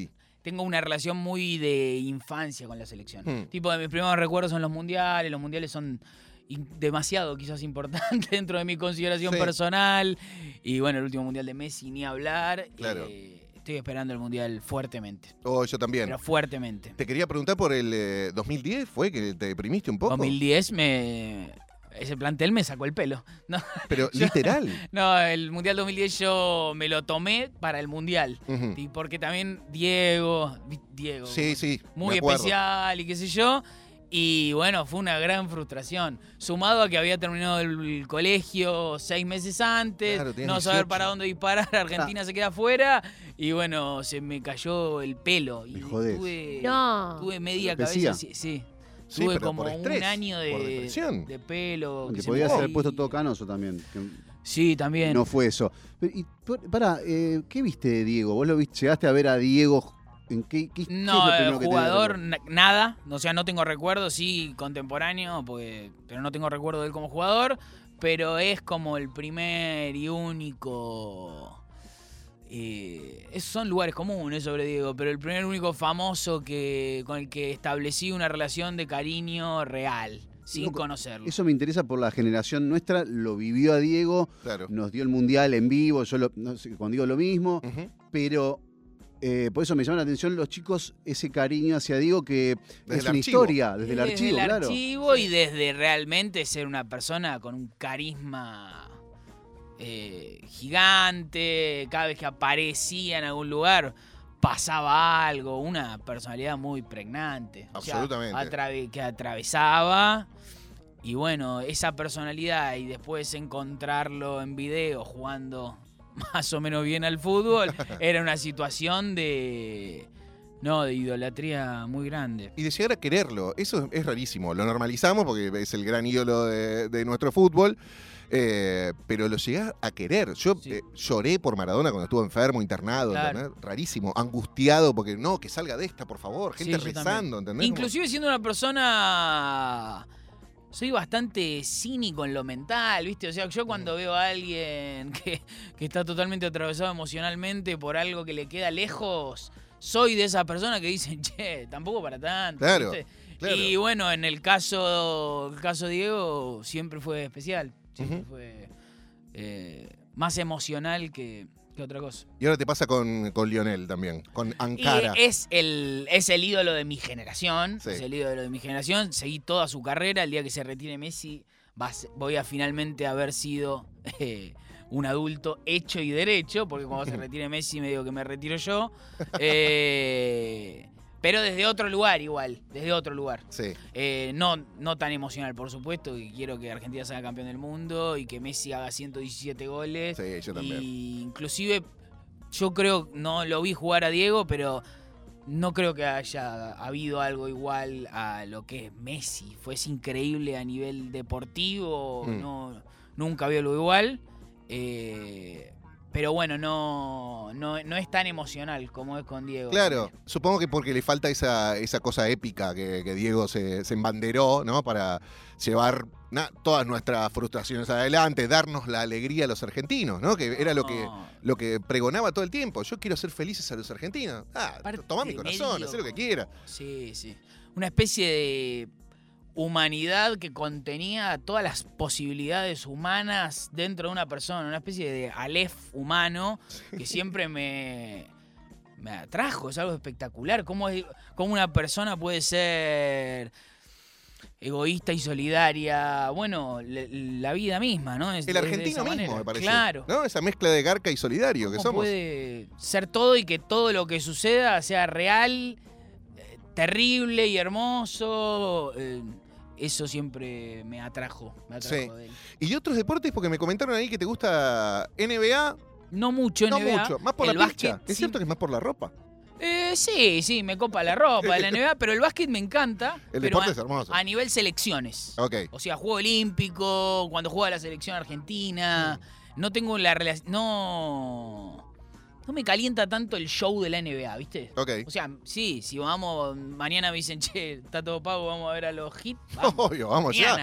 tengo una relación muy de infancia con la selección. Hmm. Tipo, de mis primeros recuerdos son los mundiales. Los mundiales son in- demasiado quizás importantes dentro de mi consideración Sí. personal. Y bueno, el último mundial de Messi, ni hablar. Claro. Eh, estoy esperando el mundial fuertemente. Oh, yo también. Pero fuertemente. Te quería preguntar por el eh, dos mil diez, ¿fue que te deprimiste un poco? dos mil diez me... Ese plantel me sacó el pelo. No, Pero yo- literal. no, el mundial dos mil diez yo me lo tomé para el mundial. Ujú. Y porque también Diego, vi- Diego, Sí, sí. muy me acuerdo. especial y qué sé yo. Y bueno, fue una gran frustración. Sumado a que había terminado el, el colegio seis meses antes, Claro, tenías no saber dieciocho. para dónde disparar, Argentina se queda afuera. Y bueno, se me cayó el pelo. Y Me jodés. tuve, No. tuve media Alopecia. cabeza. Sí, sí. Sí, Tuve pero como por estrés, un año de, por depresión. de pelo. que Te se me podías haber caía. puesto todo canoso también. que Sí, también. No fue eso. Pero, y, por- pará, eh, ¿qué viste de Diego? ¿Vos lo viste? ¿Llegaste a ver a Diego? ¿En qué, qué, qué es No, lo el primero que tenés jugador, recuerdo? na- nada. O sea, no tengo recuerdo, sí, contemporáneo, pues, pero no tengo recuerdo de él como jugador. Pero es como el primer y único. Eh, esos son lugares comunes sobre Diego, pero el primer y único famoso que con el que establecí una relación de cariño real, sin Loco, conocerlo. Eso me interesa por la generación nuestra. Lo vivió a Diego, Claro. nos dio el mundial en vivo. Yo lo, no sé, cuando digo lo mismo, Ujú. pero eh, por eso me llama la atención los chicos, ese cariño hacia Diego que Desde es el una archivo. historia, desde el archivo, el claro. archivo y desde realmente ser una persona con un carisma eh, gigante. Cada vez que aparecía en algún lugar pasaba algo, una personalidad muy pregnante. O sea, Absolutamente. atrave- que atravesaba. Y bueno, esa personalidad y después encontrarlo en video jugando más o menos bien al fútbol, era una situación de... No, de idolatría muy grande. Y de llegar a quererlo, eso es, es rarísimo. Lo normalizamos porque es el gran ídolo de, de nuestro fútbol, eh, pero lo llegás a querer. Yo Sí. eh, lloré por Maradona cuando estuvo enfermo, internado, Claro. ¿entendés? Rarísimo, angustiado porque no, que salga de esta, por favor, gente Sí, yo rezando, también. ¿entendés? Inclusive siendo una persona... Soy bastante cínico en lo mental, ¿viste? O sea, yo cuando veo a alguien que, que está totalmente atravesado emocionalmente por algo que le queda lejos, soy de esas personas que dicen, che, tampoco para tanto. Claro, ¿viste? claro. Y bueno, en el caso, el caso de Diego siempre fue especial. Siempre Ujú. fue eh, más emocional que, que otra cosa. Y ahora te pasa con, con Lionel también, con Ankara. Y es el, es el ídolo de mi generación. Sí. Es el ídolo de mi generación. Seguí toda su carrera. El día que se retire Messi, va a ser- voy a finalmente haber sido eh, un adulto hecho y derecho. Porque cuando se retire Messi, me digo que me retiro yo. Eh, pero desde otro lugar, igual. Desde otro lugar. Sí. Eh, no, no tan emocional, por supuesto. Que quiero que Argentina sea campeón del mundo y que Messi haga ciento diecisiete goles. Sí, yo también. Y inclusive yo creo, no lo vi jugar a Diego, pero no creo que haya habido algo igual a lo que es Messi. Fue es increíble a nivel deportivo, Mm. no, nunca vi algo igual. Eh, pero bueno, no, no, no es tan emocional como es con Diego. Claro, supongo que porque le falta esa, esa cosa épica que, que Diego se, se embanderó, ¿no? Para llevar na- todas nuestras frustraciones adelante, darnos la alegría a los argentinos, ¿no? Que era lo que, No. lo que pregonaba todo el tiempo. Yo quiero ser felices a los argentinos. Ah, Aparte, toma mi corazón, medio- haz lo que quiera. Sí, sí. Una especie de humanidad que contenía todas las posibilidades humanas dentro de una persona. Una especie de Aleph humano que siempre me, me atrajo. Es algo espectacular. ¿Cómo, es- cómo una persona puede ser egoísta y solidaria? Bueno, le- la vida misma, ¿no? Es- El es de argentino esa mismo, manera. me parece. Claro. ¿No? Esa mezcla de garca y solidario que ¿Cómo somos. puede ser todo y que todo lo que suceda sea real, eh, terrible y hermoso? Eh, eso siempre me atrajo, me atrajo Sí. de él. Y de otros deportes, porque me comentaron ahí que te gusta N B A, No mucho no N B A. mucho, más por el la pincha. básquet, ¿Es sí. cierto que es más por la ropa? Eh, sí, sí, me copa la ropa de la N B A, pero el básquet me encanta. El pero deporte a, es hermoso. a nivel selecciones. Ok. O sea, juego olímpico, cuando juega la selección argentina. No tengo la relación. No. No me calienta tanto el show de la N B A, ¿viste? Ok. O sea, sí, si vamos, mañana me dicen, che, está todo pago, vamos a ver a los hits. Vamos, Obvio, vamos mañana. ya.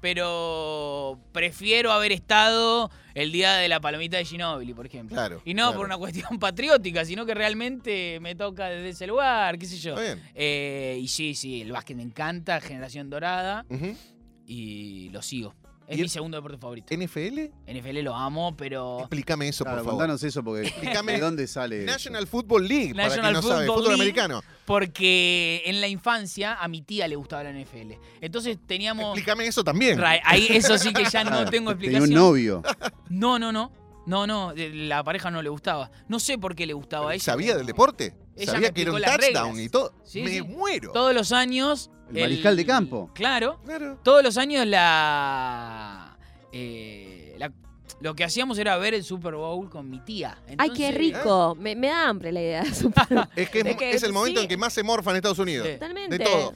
pero prefiero haber estado el día de la palomita de Ginóbili, por ejemplo. Claro, y no claro. por una cuestión patriótica, sino que realmente me toca desde ese lugar, qué sé yo. Está bien. Eh, y sí, sí, el básquet me encanta, generación dorada, Ujú. y lo sigo. Es ¿Y mi el- segundo deporte favorito. ¿N F L? N F L lo amo, pero... Explícame eso, Claro, por favor. contanos eso porque Explícame. ¿de dónde sale eso? National Football League, para National quien no sabe, Football fútbol League. americano. Porque en la infancia a mi tía le gustaba la N F L. Entonces teníamos... Explícame eso también. Ra- Ahí eso sí que ya no Claro, tengo tenía explicación. un novio. No, no, no. No, no, de- la pareja no le gustaba. No sé por qué le gustaba a ella. ¿Sabía pero- del deporte? Ella ¿Sabía me que era un explicó las touchdown reglas. y todo? Sí, Me sí. muero. Todos los años... El mariscal de campo. Claro. Claro. Todos los años la... eh, la- lo que hacíamos era ver el Super Bowl con mi tía. Ay, qué Entonces- rico. Me, me da hambre la idea. Super- Es que es, Es que es el momento sí. en que más se morfa en Estados Unidos. Sí. Totalmente. De todo.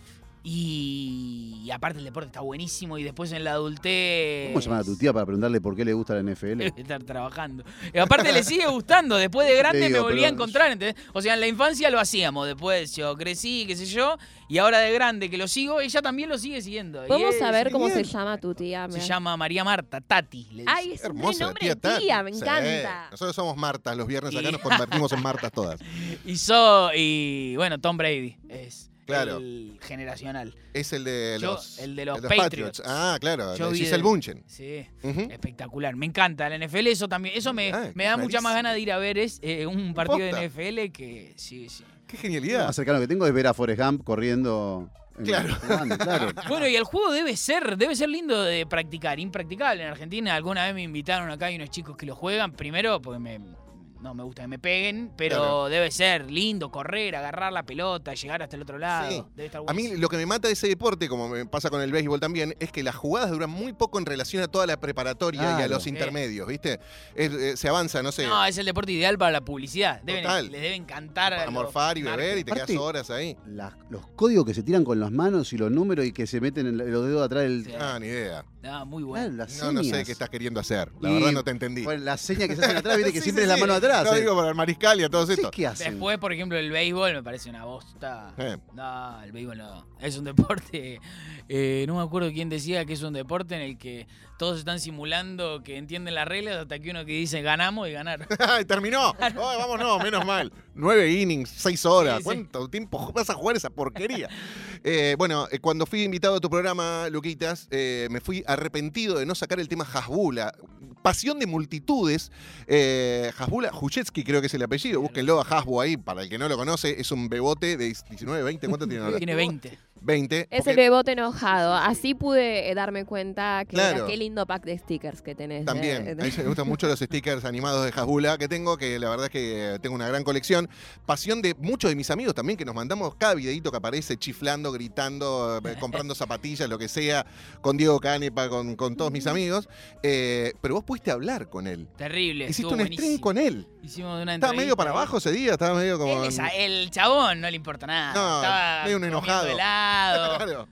Y, y aparte el deporte está buenísimo y después en la adultez... ¿Cómo llamar a tu tía para preguntarle por qué le gusta la N F L? Debe estar trabajando. Y aparte le sigue gustando. Después de grande Te digo, me volví a pero- encontrar, ¿entendés? O sea, en la infancia lo hacíamos. Después yo crecí, qué sé yo. Y ahora de grande que lo sigo, ella también lo sigue siguiendo. Y ¿Podemos es- saber cómo se genial. llama tu tía? Se Me- llama María Marta, Tati. le dice. Ay, es un Hermosa, buen nombre tía de Tati. tía, me Sí. encanta. Nosotros somos Martas. Los viernes acá Y- nos convertimos en Martas todas. Y, so, y bueno, Tom Brady es Claro. el generacional. Es el de Yo- los, el de los Patriots. Patriots. Ah, claro. Yo de vi Giselle de- Bunchen. Sí. Ujú. Espectacular, me encanta la N F L, eso también, eso me, Ah, me da mucha más clarísimo. ganas de ir a ver es, eh, un partido Posta. de N F L que sí, sí. Qué Lo genialidad. más cercano que tengo es ver a Forrest Gump corriendo. en- Claro. jugando, claro. Bueno, y el juego debe ser, debe ser lindo de practicar, impracticable. En Argentina alguna vez me invitaron acá, hay unos chicos que lo juegan, primero porque me, no me gusta que me peguen, pero Claro. debe ser lindo correr, agarrar la pelota, llegar hasta el otro lado. Sí. Debe estar A mí buenísimo. lo que me mata de ese deporte, como me pasa con el béisbol también, es que las jugadas duran muy poco en relación a toda la preparatoria y a Claro. los Sí. intermedios, ¿viste? Es- eh, se avanza, no sé, No, es el deporte ideal para la publicidad. Deben, Total. les debe encantar a a los morfar y beber y te Aparte- quedas horas ahí. Las- los códigos que se tiran con las manos y los números y que se meten en la- los dedos atrás del. Sí. Ah, ni idea. Ah, muy Claro, bueno. las No, no sé señas. qué estás queriendo hacer. La Y- verdad no te entendí. Bueno, la seña que se hacen atrás, viste que Sí, siempre sí, es la sí. mano atrás. No eh. digo para el mariscal y a todo Sí, esto. ¿qué hacen? Después, por ejemplo, el béisbol me parece una bosta. Eh. No, el béisbol no. Es un deporte. eh, no me acuerdo quién decía que es un deporte en el que todos están simulando que entienden las reglas hasta que uno que dice ganamos y ganar. ¡Ay, terminó! Ay, vamos, no, menos mal. Nueve innings, seis horas. Sí, sí. ¿Cuánto tiempo vas a jugar esa porquería? Eh, bueno, eh, cuando fui invitado a tu programa, Luquitas, eh, me fui arrepentido de no sacar el tema Hasbula. Pasión de multitudes. Eh, Hasbula, Juchetsky creo que es el apellido. Búsquenlo a Hasbu ahí. Para el que no lo conoce, es un bebote de diecinueve, veinte. ¿Cuánto tiene ahora? Tiene veinte. veinte. Es porque- el bebote enojado. Así pude eh, darme cuenta que Claro. era- qué lindo pack de stickers que tenés. eh, También, de- a mí me gustan mucho los stickers animados de Hasbula que tengo, que la verdad es que tengo una gran colección. Pasión de muchos de mis amigos también, que nos mandamos cada videito que aparece chiflando, gritando, eh, comprando zapatillas, lo que sea, con Diego Canepa, con, con todos mis amigos. Eh, pero vos pudiste hablar con él. Terrible. Hiciste estuvo un stream buenísimo. con él. Hicimos una Estaba medio entrevista para ahí. abajo ese día, estaba medio como... Él es a- el chabón no le importa nada. No, Estaba medio un comiendo enojado. helado. Claro.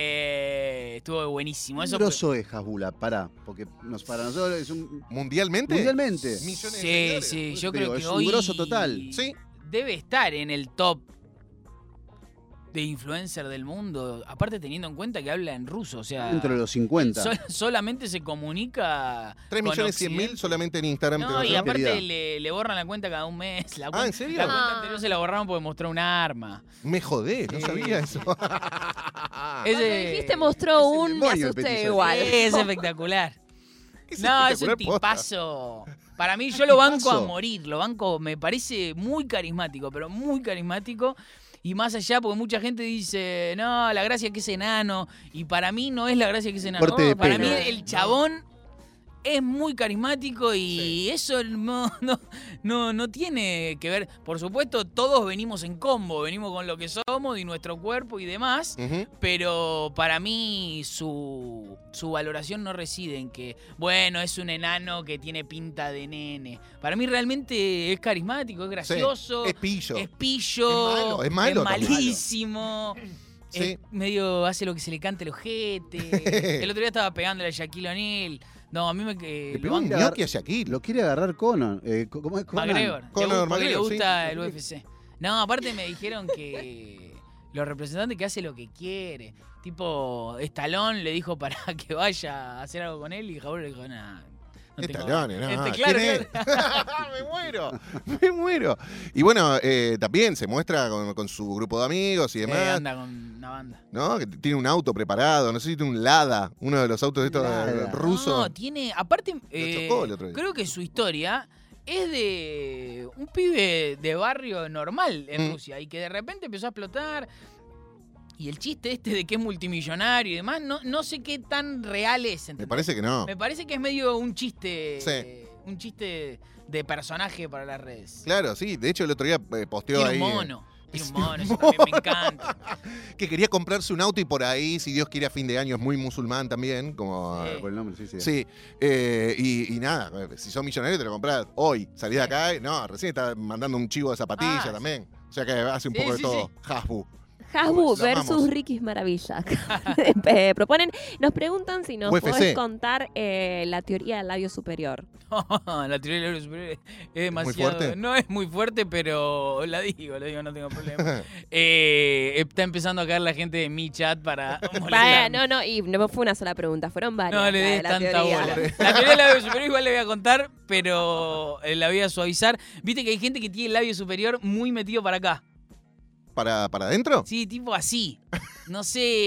Eh, estuvo buenísimo. Eso ¿Qué grosso es Hasbula? Pará, porque nos, para nosotros es un. ¿Mundialmente? Mundialmente. Millones de Sí, seguidores. sí, Por yo eso te creo digo, que es un hoy grosso total. Sí. debe estar en el top de influencer del mundo, aparte teniendo en cuenta que habla en ruso, o sea, Dentro de los cincuenta. sol- solamente se comunica tres con millones cien mil Occidente. solamente en Instagram. No, te lo y digo. aparte Querida. le, le borran la cuenta cada un mes. La Ah, cuenta, ¿en serio? La cuenta Ah. anterior se la borraron porque mostró un arma. Me jodés, no Sí. sabía eso. Cuando Ese- dijiste mostró es el un, me demonio el asusté petiso. igual. Es espectacular. Es No, es un espectacular posta. tipazo. Para mí, yo lo banco a Tipazo. morir. Lo banco, me parece muy carismático, pero muy carismático. Y más allá, porque mucha gente dice, no, la gracia que es enano. Y para mí no es la gracia que es enano. Corte de para pelo. mí el chabón es muy carismático y eso no, no, no, no tiene que ver. Por supuesto, todos venimos en combo, venimos con lo que somos y nuestro cuerpo y demás. Ujú. Pero para mí su, su valoración no reside en que, bueno, es un enano que tiene pinta de nene. Para mí realmente es carismático, es gracioso, Es pillo. es pillo, Es malo, es malo también. malísimo. Sí. Es medio hace lo que se le cante el ojete. El otro día estaba pegándole a Shaquille O'Neal. No, a mí me... Que, Le pegó un banco. gnocchi a Shaquille. Lo quiere agarrar Conan. Eh, ¿Cómo es Conan? McGregor. Conor Le, porque McGregor, le gusta sí. el U F C. No, aparte me dijeron que, Los representantes que hace lo que quiere. Tipo, Stallone le dijo para que vaya a hacer algo con él y Javier le dijo, nada. No Stallone, no. Este, claro, ¿Quién claro. es? Me muero, me muero. Y bueno, eh, también se muestra con, con su grupo de amigos y demás. Eh, anda con una banda. ¿No? Que tiene un auto preparado, no sé si tiene un Lada, uno de los autos estos Lada. rusos. No, tiene, aparte, eh, chocó el otro día. creo que su historia es de un pibe de barrio normal en Mm. Rusia y que de repente empezó a explotar. Y el chiste este de que es multimillonario y demás, no, no sé qué tan real es. ¿entendés? Me parece que no. Me parece que es medio un chiste, Sí. un chiste de personaje para las redes. Claro, sí. De hecho, el otro día eh, posteó Tiene ahí. un mono. Tiene un mono, eso también me encanta. Que quería comprarse un auto y por ahí, si Dios quiere, a fin de año es muy musulmán también. Como. Sí. eh, Por el nombre, sí, sí. Sí, eh, y, y nada, si sos millonario te lo compras hoy. Salís de acá y no, recién está mandando un chivo de zapatillas Ah, también. O sea que hace un Sí, poco sí, de todo. Hasbu. Hasbu Lo versus amamos. Ricky's Maravilla. Eh, proponen, nos preguntan si nos U F C. podés contar eh, la teoría del labio superior. La teoría del labio superior es demasiado. fuerte? No es muy fuerte, pero la digo, la digo, no tengo problema. Eh, está empezando a caer la gente de mi chat para Vaya, molestarme. no, no, y no fue una sola pregunta, fueron varias. No le la de des la tanta teoría. bola. La teoría del labio superior igual le voy a contar, pero eh, la voy a suavizar. Viste que hay gente que tiene el labio superior muy metido para acá. ¿Para, ¿Para adentro? Sí, tipo así. No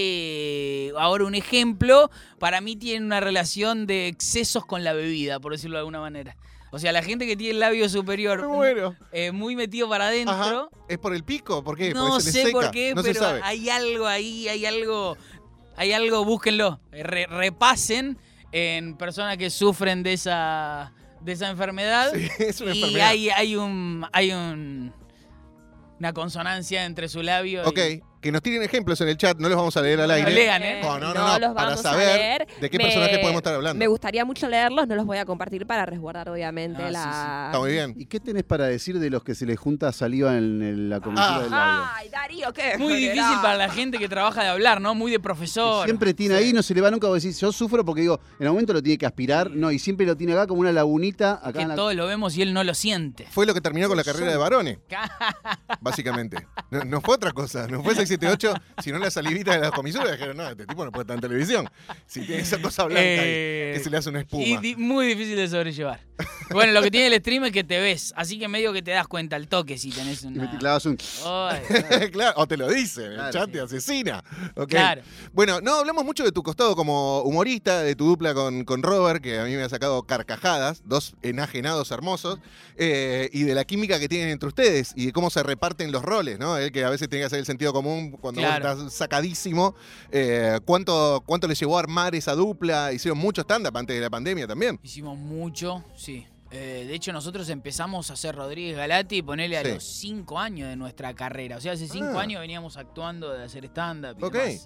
sé, ahora un ejemplo, para mí tiene una relación de excesos con la bebida, por decirlo de alguna manera. O sea, la gente que tiene el labio superior Me muero. eh, muy metido para adentro, Ajá. ¿Es por el pico? ¿Por qué? no Porque se le sé seca. por qué, no se pero sabe. hay algo ahí, hay algo, hay algo, búsquenlo, Re- repasen en personas que sufren de esa, de esa enfermedad. Sí, es una y enfermedad. hay, hay un, hay un, una consonancia entre su labio Ok, y... que nos tiren ejemplos en el chat, no los vamos a leer al No aire. lean, ¿eh? No, no, no, no, los para vamos saber a leer. de qué Me- personaje podemos estar hablando. Me gustaría mucho leerlos, no los voy a compartir para resguardar obviamente Ah, sí, la... sí. Está muy bien. ¿Y qué tenés para decir de los que se les junta saliva en, en la comisura Ah. del labio? Ay, Darío, qué Muy difícil general. para la gente que trabaja de hablar, ¿no? Muy de Y profesor. siempre tiene ahí, no se le va nunca a decir, yo sufro porque digo, en algún momento lo tiene que aspirar, no, y siempre lo tiene acá como una lagunita, acá que en la... todos lo vemos y él no lo siente. Fue lo que terminó con la carrera de varones, básicamente. No, no fue otra cosa, no fue seis siete ocho, sino la salivita de la comisura. Dijeron, no, este tipo no puede estar en televisión. Si tiene esa cosa blanca Eh, ahí, que se le hace una espuma. Y di- muy difícil de sobrellevar. Bueno, lo que tiene el stream es que te ves, así que medio que te das cuenta al toque si tenés Y me una... clavas un... Ay, Claro, o te lo dicen, el Claro, chat sí. te asesina. Ok. claro. Bueno, no, hablamos mucho de tu costado como humorista, de tu dupla con, con Robert, que a mí me ha sacado carcajadas, dos enajenados hermosos, eh, y de la química que tienen entre ustedes y de cómo se reparten los roles, ¿no? Él que a veces tiene que hacer el sentido común cuando Claro. vos estás sacadísimo. Eh, ¿cuánto, ¿Cuánto les llevó a armar esa dupla? Hicieron mucho stand-up antes de la pandemia también. Hicimos mucho, sí. Eh, de hecho, nosotros empezamos a hacer Rodríguez Galati y ponerle a Sí. los cinco años de nuestra carrera. O sea, hace cinco Ah. años veníamos actuando de hacer stand-up y Ok. demás.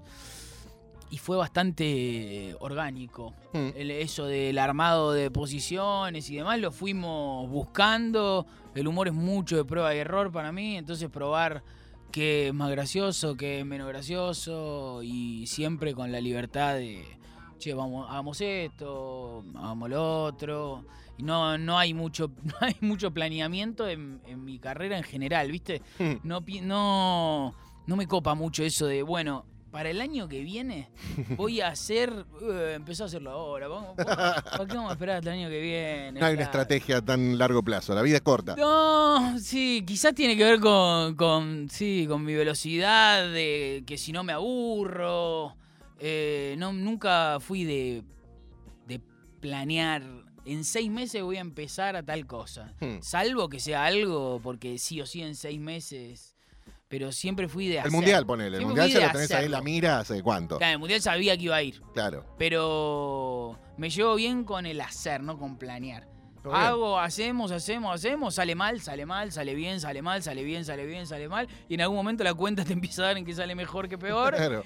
Y fue bastante orgánico. Mm. El- eso del armado de posiciones y demás lo fuimos buscando. El humor es mucho de prueba y error para mí, entonces probar qué es más gracioso, qué es menos gracioso y siempre con la libertad de, che, vamos, hagamos esto, hagamos lo otro. Y no, no hay mucho, no hay mucho planeamiento en, en mi carrera en general, ¿viste? Mm. No, pi- no, no me copa mucho eso de, bueno, para el año que viene voy a hacer, eh, empezó a hacerlo ahora, vamos, vamos, ¿por qué vamos a esperar hasta el año que viene? No hay una Claro. estrategia a tan largo plazo, la vida es corta. No, sí, quizás tiene que ver con, con, sí, con mi velocidad, de que si no me aburro. Eh, no, nunca fui de, de planear, en seis meses voy a empezar a tal cosa. Hmm. Salvo que sea algo, porque sí o sí en seis meses, pero siempre fui de El hacer. mundial, ponele. El Siempre mundial fui ya de lo tenés ahí en la hacerlo. mira hace cuánto. Claro, el mundial sabía que iba a ir, Claro. pero me llevo bien con el hacer, no con planear. Todo bien. Hago, hacemos, hacemos, hacemos, sale mal, sale mal, sale bien, sale mal, sale bien, sale bien, sale mal. Y en algún momento la cuenta te empieza a dar en que sale mejor que peor. Claro.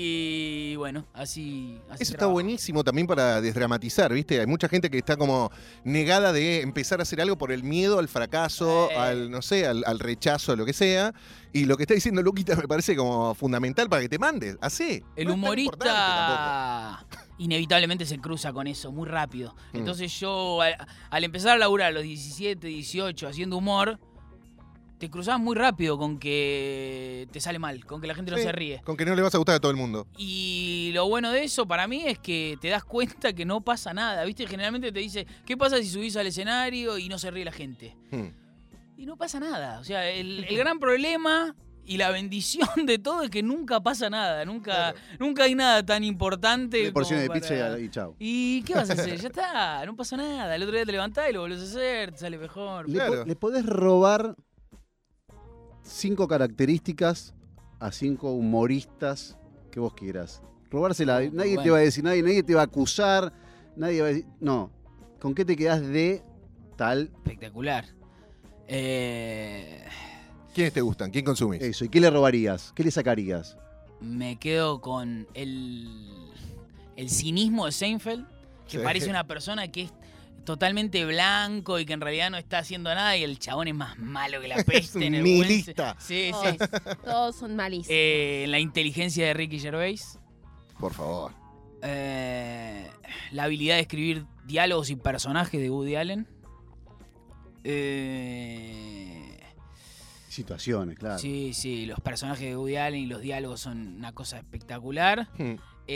Y bueno, así, así Eso está trabajo. buenísimo también para desdramatizar, ¿viste? Hay mucha gente que está como negada de empezar a hacer algo por el miedo al fracaso, Eh. al, no sé, al, al rechazo, lo que sea. Y lo que está diciendo Luquita me parece como fundamental para que te mandes. Hacé. El No es tan importante humorista inevitablemente se cruza con eso muy rápido. Mm. Entonces yo, al, al empezar a laburar a los diecisiete, dieciocho haciendo humor, te cruzás muy rápido con que te sale mal, con que la gente no Sí, se ríe. Con que no le vas a gustar a todo el mundo. Y lo bueno de eso para mí es que te das cuenta que no pasa nada, ¿viste? Generalmente te dice, ¿qué pasa si subís al escenario y no se ríe la gente? Hmm. Y no pasa nada. O sea, el, el gran problema y la bendición de todo es que nunca pasa nada. Nunca, Claro. nunca hay nada tan importante. Tres porciones de como pizza para- y, y chau. ¿Y qué vas a hacer? Ya está, no pasa nada. El otro día te levantás y lo volvés a hacer, te sale mejor. Le, po- Claro. le podés robar cinco características a cinco humoristas que vos quieras. Robársela. Oh, nadie te bueno. va a decir, nadie, nadie te va a acusar, nadie va a decir. No. ¿Con qué te quedás de tal? Espectacular. Eh, ¿Quiénes te gustan? ¿Quién consumís? Eso. ¿Y qué le robarías? ¿Qué le sacarías? me quedo con el, el cinismo de Seinfeld, que Sí. parece una persona que es totalmente blanco y que en realidad no está haciendo nada y el chabón es más malo que la peste. un en el buen se- nihilista. Sí, Todos, sí. todos son malísimos. Eh, la inteligencia de Ricky Gervais. Por favor. Eh, la habilidad de escribir diálogos y personajes de Woody Allen. Eh, Situaciones, claro. sí, sí, los personajes de Woody Allen y los diálogos son una cosa espectacular. Hmm.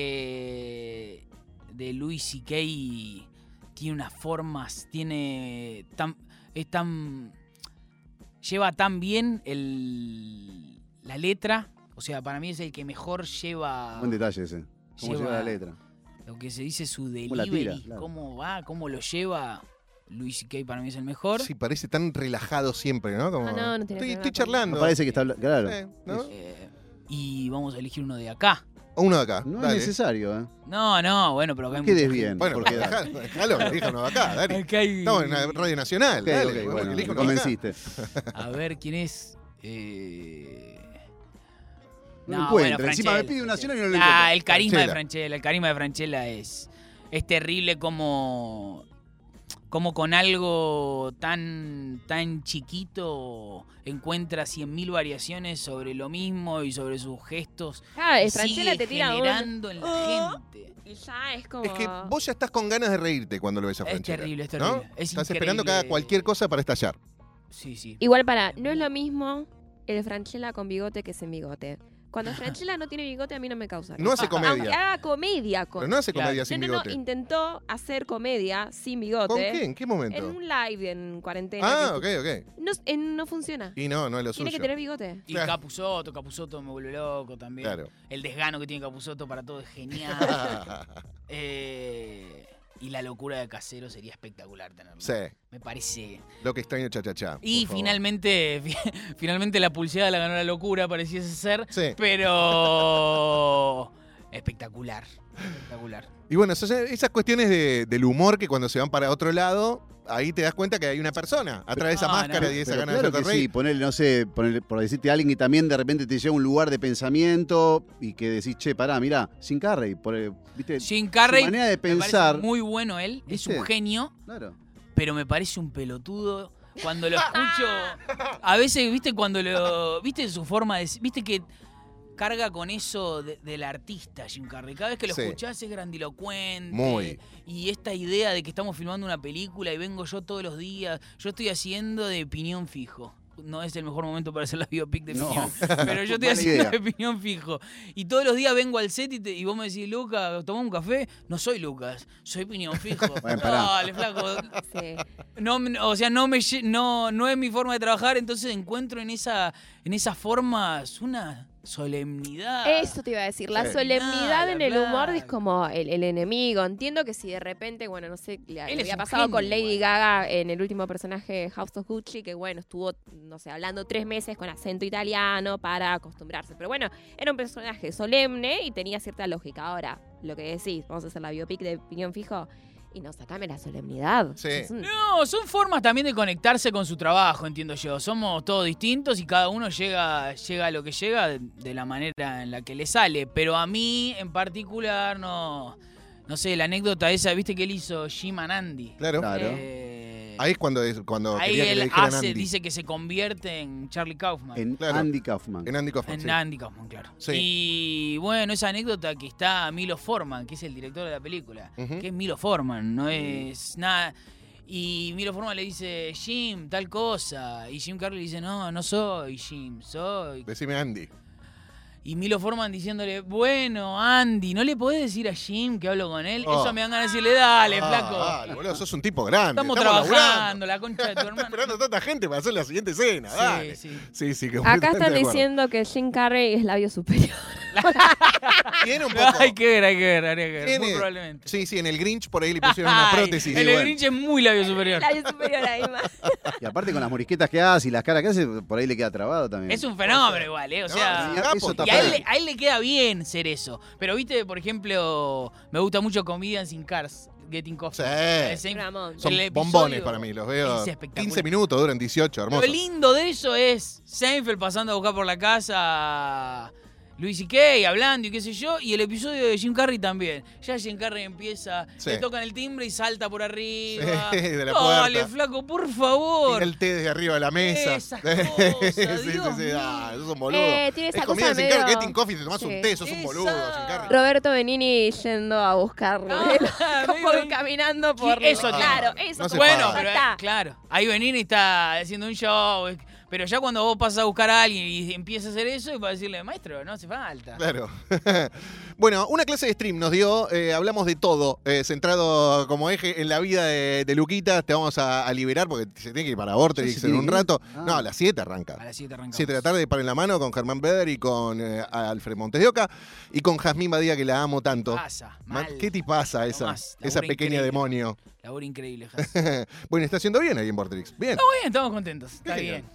Eh, de Louis C K tiene unas formas, tiene tan, es tan, lleva tan bien el, la letra, o sea, para mí es el que mejor lleva, Buen detalle ese. ¿Cómo lleva, lleva la letra? lo que se dice su Cómo la delivery, tira, claro. cómo va, cómo lo lleva. Louis C K para mí es el mejor. Sí, parece tan relajado siempre, ¿no? Como, Ah, no, no tiene estoy, que ver estoy con- charlando. Me parece que está. habla- Claro. Sí, ¿no? Eh, y vamos a elegir uno de acá. Uno de acá. No dale. es necesario, ¿eh? No, no, bueno, pero acá hay No quedes mucha bien. Bueno, porque dejá- déjalo, elija uno de acá, dale. gente. Acá hay- Estamos en la Radio Nacional. Ok, dale, ok, bueno, bueno, elige me uno de acá. convenciste. A ver quién es. Eh... No lo encuentro. Encima me Franchella, pide una Franchella. cena y no lo Ah, encuentro. el carisma Franchella. de Franchella. El carisma de Franchella es, es terrible como, como con algo tan, tan chiquito encuentra cien mil variaciones sobre lo mismo y sobre sus gestos. Ah, el y Franchella sigue te tira un... generando en la Oh. gente. Y ya es como... Es que vos ya estás con ganas de reírte cuando lo ves a Es Franchella. terrible, es ¿no? terrible. Es Estás esperando que haga increíble. cualquier cosa para estallar. Sí, sí. Igual para, no es lo mismo el Franchella con bigote que sin bigote. Cuando Franchella no tiene bigote a mí no me causa. No hace Aunque comedia. haga comedia con... Pero no hace Claro. comedia no, sin no, no, bigote. intentó hacer comedia sin bigote. ¿Con qué? ¿En qué En momento? un live en cuarentena. Ah, que- ok, ok. No, eh, no funciona. Y no, no es lo Tiene suyo. que tener bigote. Y Claro. Capusotto, Capusotto me vuelve loco también. Claro. El desgano que tiene Capusotto para todo es genial. Eh, y la locura de Casero sería espectacular tenerlo. Sí, Me parece. lo que extraño cha-cha-cha. Y por favor. finalmente, finalmente la pulseada la ganó la locura, pareciese ser. Sí. Pero espectacular. Espectacular. Y bueno, esas, esas cuestiones de- del humor que cuando se van para otro lado, ahí te das cuenta que hay una persona atrás de esa No, máscara no. y esa Pero gana claro de que hacerte sí, reír. ponerle, no sé, ponerle- por decirte a alguien que también de repente te lleva a un lugar de pensamiento y que decís, che, pará, mirá, Jim Carrey, por, eh, ¿viste? Jim Carrey, Su manera de me parece pensar. muy bueno él, es ¿Viste? un genio, Claro. pero me parece un pelotudo. Cuando lo escucho, a veces, viste, cuando lo. Viste su forma de. Viste que carga con eso de- del artista, Jim Carrey. Cada vez que lo Sí. escuchás es grandilocuente. Muy. Y esta idea de que estamos filmando una película y vengo yo todos los días. Yo estoy haciendo de piñón fijo. No es el mejor momento para hacer la biopic de No. piñón. Pero yo estoy Mala haciendo idea. de piñón fijo. Y todos los días vengo al set y, te- y vos me decís, Lucas, ¿tomamos un café? No soy Lucas, soy piñón fijo. Bueno, pará. Dale, flaco. Sí. No, me- o sea, no me lle- no, no es mi forma de trabajar, entonces encuentro en esa, en esas formas una solemnidad. Eso te iba a decir. La Sí. solemnidad Nada, en el humor claro. es como el, el enemigo. Entiendo que si de repente, bueno, no sé, le, le Él es había un pasado con genio, Lady igual. Gaga en el último personaje de House of Gucci, que bueno, estuvo, no sé, hablando tres meses con acento italiano para acostumbrarse. Pero bueno, era un personaje solemne y tenía cierta lógica. Ahora, lo que decís, vamos a hacer la biopic de Piñón Fijo y no sacame la solemnidad. Sí. Es un- No, son formas también de conectarse con su trabajo, entiendo yo. Somos todos distintos y cada uno llega, llega a lo que llega de, de la manera en la que le sale. Pero a mí, en particular, no. No sé, la anécdota esa, viste que él hizo Jim and Andy. Claro. Claro. Eh, Ahí es cuando, es, cuando ahí quería que le él dijeran hace, Andy. dice que se convierte en Charlie Kaufman. En Claro. Andy Kaufman. En Andy Kaufman, En sí. Andy Kaufman, claro. Sí. Y bueno, esa anécdota que está Milo Forman, que es el director de la película, Ujú. que es Milo Forman, no es nada. Y Milo Forman le dice, Jim, tal cosa. Y Jim Carrey le dice, no, no soy Jim, soy... Decime Andy. Y Milo Forman diciéndole, bueno, Andy, ¿no le podés decir a Jim que hablo con él? Oh. Eso me dan ganas de decirle, dale, Ah, flaco. Dale, boludo, sos un tipo grande. Estamos, laburando. trabajando, la concha de tu Está hermano. esperando tanta gente para hacer la siguiente escena. Sí, Dale. sí. Sí, sí, que Acá completamente están de acuerdo. diciendo que Jim Carrey es labio superior. Tiene un poco. Hay que ver, hay que ver, habría que ver, Tiene- muy probablemente. Sí, sí, en el Grinch por ahí le pusieron una Ay, prótesis. El y bueno. Grinch es muy labio superior. labio superior ahí más. Y aparte con las morisquetas que hace y las caras que hace, por ahí le queda trabado también. Es un fenómeno igual, ¿eh? O No, sea... sí, eso está Y a él, padre. le- a él le queda bien ser eso. Pero viste, por ejemplo, me gusta mucho Comedians in Cars, Getting Coffee. Sí. El same- Ramón. Son el episodio bombones para mí, los veo. es espectacular. quince minutos, duran dieciocho, hermoso. Lo lindo de eso es Seinfeld pasando a buscar por la casa a Louis C K hablando y qué sé yo, y el episodio de Jim Carrey también. Ya Jim Carrey empieza, Sí. le tocan el timbre y salta por arriba. Sí, de la Dale, puerta. flaco, por favor. Tira el té desde arriba de la mesa. Esas sí, cosas, sí, Dios sí, sí. mío. Ah, esos son boludos. Eh, tiene esa es cosa comida sin medio- carne, getting coffee, te tomás Sí. un té, sos un boludo, Esa. sin carne. Roberto Benini yendo a buscarlo. Ah, Como medio- caminando por... Eso tiene- Claro, no eso. se Bueno, paga. pero eh, está. claro, ahí Benini está haciendo un show, eh, pero ya cuando vos pasas a buscar a alguien y empieza a hacer eso, y para decirle, maestro, no hace falta. Claro. Bueno, una clase de stream nos dio, eh, hablamos de todo, eh, centrado como eje en la vida de, de Luquita. Te vamos a, a liberar porque se tiene que ir para Vorterix ¿Ya se en tiene un que ir? rato. Ah. No, a las siete arranca. A las siete arrancamos. siete de la tarde, para en la mano con Germán Beder y con eh, Alfred Montes de Oca y con Jazmín Badía, que la amo tanto. Pasa, Man, mal. ¿Qué te pasa esa, Tomás, esa laburo pequeña increíble. demonio? Labor increíble, Jas. Está Bueno, está haciendo bien ahí en Vorterix. Bien. bien, estamos contentos. Está Qué bien. genial.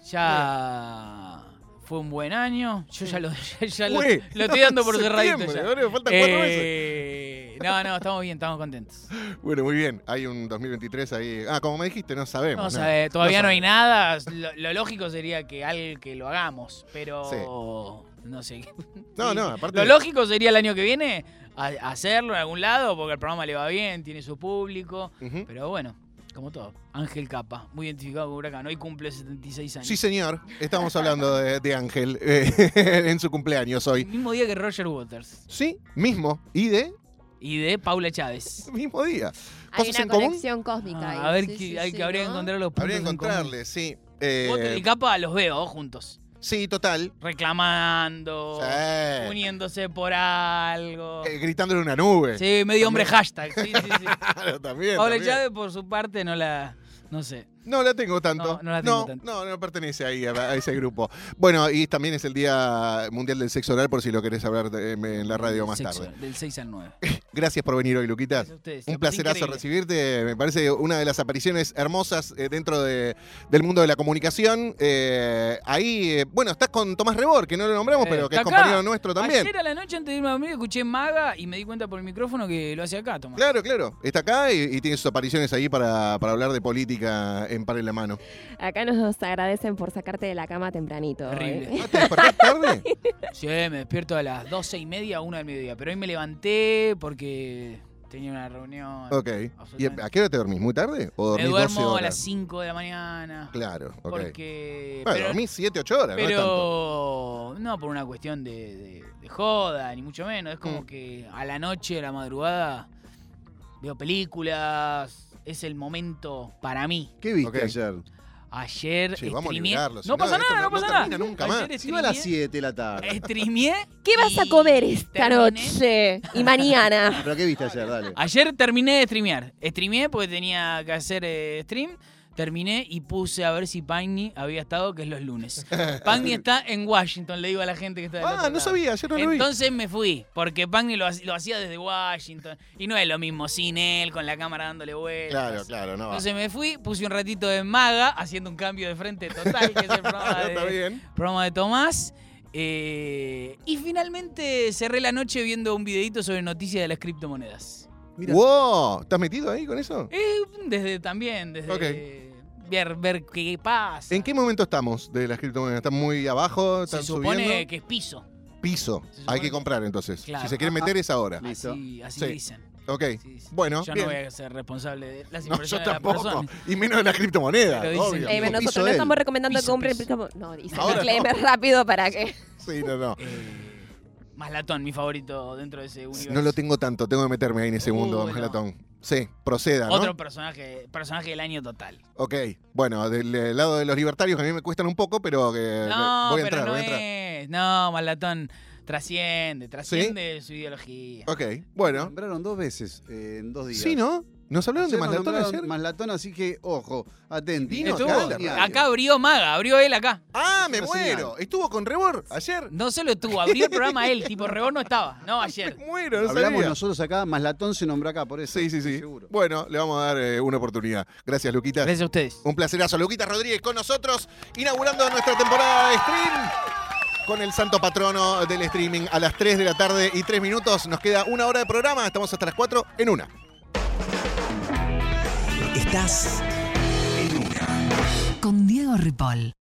Ya fue un buen año. Yo ya lo, ya, ya lo, Fue. lo estoy dando por cerradito Septiembre, ya. boludo, faltan cuatro meses. Eh, no, no, estamos bien, estamos contentos. Bueno, muy bien. Hay un dos mil veintitrés ahí. Ah, como me dijiste, no sabemos. No, ¿no? sabe, todavía no, hay sabemos. nada. Lo, lo lógico sería que al que lo hagamos, pero no sé. No, Sí. no, aparte. Lo lógico sería el año que viene a- hacerlo en algún lado porque el programa le va bien, tiene su público. Ujú. Pero bueno, como todo. Ángel Capa, muy identificado con Huracán. Hoy cumple setenta y seis años. Sí, señor. Estamos hablando de, de Ángel eh, en su cumpleaños El hoy. mismo día que Roger Waters. Sí, mismo. ¿Y de? Y de Paula Chávez. Mismo día. Hay ¿Cosas una en común? conexión cósmica ahí. Ah, a ver, Sí, que, sí, hay sí, que habría que ¿no? encontrar los puntos Habría que en común. encontrarle, sí. Eh, Waters y Capa los veo juntos. sí, total. Reclamando, Sí. uniéndose por algo. Eh, gritándole una nube. Sí, medio hombre También. hashtag. Sí, sí, sí. Claro, también. Paula también. Chávez, por su parte, no la. No sé. No la tengo tanto. No, no la tengo no, tanto. No, no pertenece ahí a, a ese grupo. Bueno, y también es el Día Mundial del Sexo Oral, por si lo querés hablar de- en la radio más Sexo, tarde. Del seis al nueve. Gracias por venir hoy, Luquita. Gracias a ustedes. Un La pasé placerazo increíble. recibirte. Me parece una de las apariciones hermosas eh, dentro de- del mundo de la comunicación. Eh, ahí, eh, bueno, estás con Tomás Rebor, que no lo nombramos, Eh, pero que es está acá. compañero nuestro también. Ayer a la noche antes de irme a dormir escuché Maga y me di cuenta por el micrófono que lo hace acá, Tomás. Claro, claro. Está acá y, y tiene sus apariciones ahí para, para hablar de política en par en la mano. Acá nos agradecen por sacarte de la cama tempranito. Terrible. ¿eh? Ah, ¿te despertás tarde? Sí, me despierto a las doce y media, una del mediodía. Pero hoy me levanté porque tenía una reunión. Ok. ¿Y Absolutamente. a qué hora te dormís? ¿Muy tarde? ¿O Me dormís doce duermo a horas? las cinco de la mañana. Claro, ok. Porque. Bueno, pero, dormís siete, ocho horas, no es tanto. pero no por una cuestión de, de- de joda, ni mucho menos. Es como Mm. que a la noche, a la madrugada, veo películas. Es el momento para mí. ¿Qué viste Ok. ayer? Ayer Che, vamos a streameé- liberarlo, si No no, pasa esto nada, no- no no pasa nada. termina nunca Ayer más. Si va a las streameé- siete de la tarde. Streameé. ¿Qué vas a y comer esta terminé- noche y mañana? ¿Pero qué viste ayer? Dale. Ayer terminé de streamear. Streameé porque tenía que hacer eh, stream. Terminé y puse a ver si Pagni había estado, que es los lunes. Pagni está en Washington, le digo a la gente que está del otro Ah, no lado. sabía, yo no lo vi. Entonces me fui, porque Pagni lo, ha- lo hacía desde Washington. Y no es lo mismo sin él, con la cámara dándole vueltas. Claro, claro, no. Entonces me fui, puse un ratito de Maga, haciendo un cambio de frente total, que es el programa Está de, bien. programa de Tomás. Eh, y finalmente cerré la noche viendo un videito sobre noticias de las criptomonedas. Mira. Wow, ¿estás metido ahí con eso? Eh, desde también, desde Ok. ver, ver qué pasa. ¿En qué momento estamos de las criptomonedas? ¿Están muy abajo? ¿Están Se supone subiendo? que es piso. Piso. se supone Hay que que- comprar entonces. Claro. Si se quiere meter es ahora. Listo. Así, así Sí. dicen. Ok. así dicen. Bueno, Yo bien. no voy a ser responsable de las No, yo impresiones de la tampoco. persona. Y menos de las criptomonedas, Pero dicen obvio. que- Eh, Piso nosotros no él. estamos recomendando que Piso, compren. piso. No, dice Ahora no. disclaimer rápido para que. Sí, no, no. Eh, Maslatón, mi favorito dentro de ese universo. No lo tengo tanto, tengo que meterme ahí en ese Uh, mundo, bueno. Gelatón. Sí, proceda, ¿no? Otro personaje, personaje del año total. Ok, bueno, del, del lado de los libertarios que a mí me cuestan un poco, pero que No, voy a pero entrar, no voy a entrar. es. No, Malatón trasciende, trasciende su ideología. Ok, bueno. Nombraron dos veces eh, en dos días. Sí, ¿no? ¿Nos hablaron Ayer de nos Maslatón nombraron ayer? Maslatón, así que, ojo, atenti. Vino Estuvo- acá, Genial. acá abrió Maga, abrió él acá. Ah, me Una muero. señal. ¿Estuvo con Rebor ayer? No solo estuvo, abrió el programa él, tipo Rebor no estaba, no Me ayer. muero, no Hablamos sabía. nosotros acá, Maslatón se nombró acá, por eso. Sí, sí, estoy sí. seguro. Bueno, le vamos a dar eh, una oportunidad. Gracias, Luquita. Gracias a ustedes. Un placerazo. Luquita Rodríguez con nosotros, inaugurando nuestra temporada de stream con el santo patrono del streaming a las tres de la tarde y tres minutos. Nos queda una hora de programa. Estamos hasta las cuatro en una. Estás en una. Con Diego Ripoll.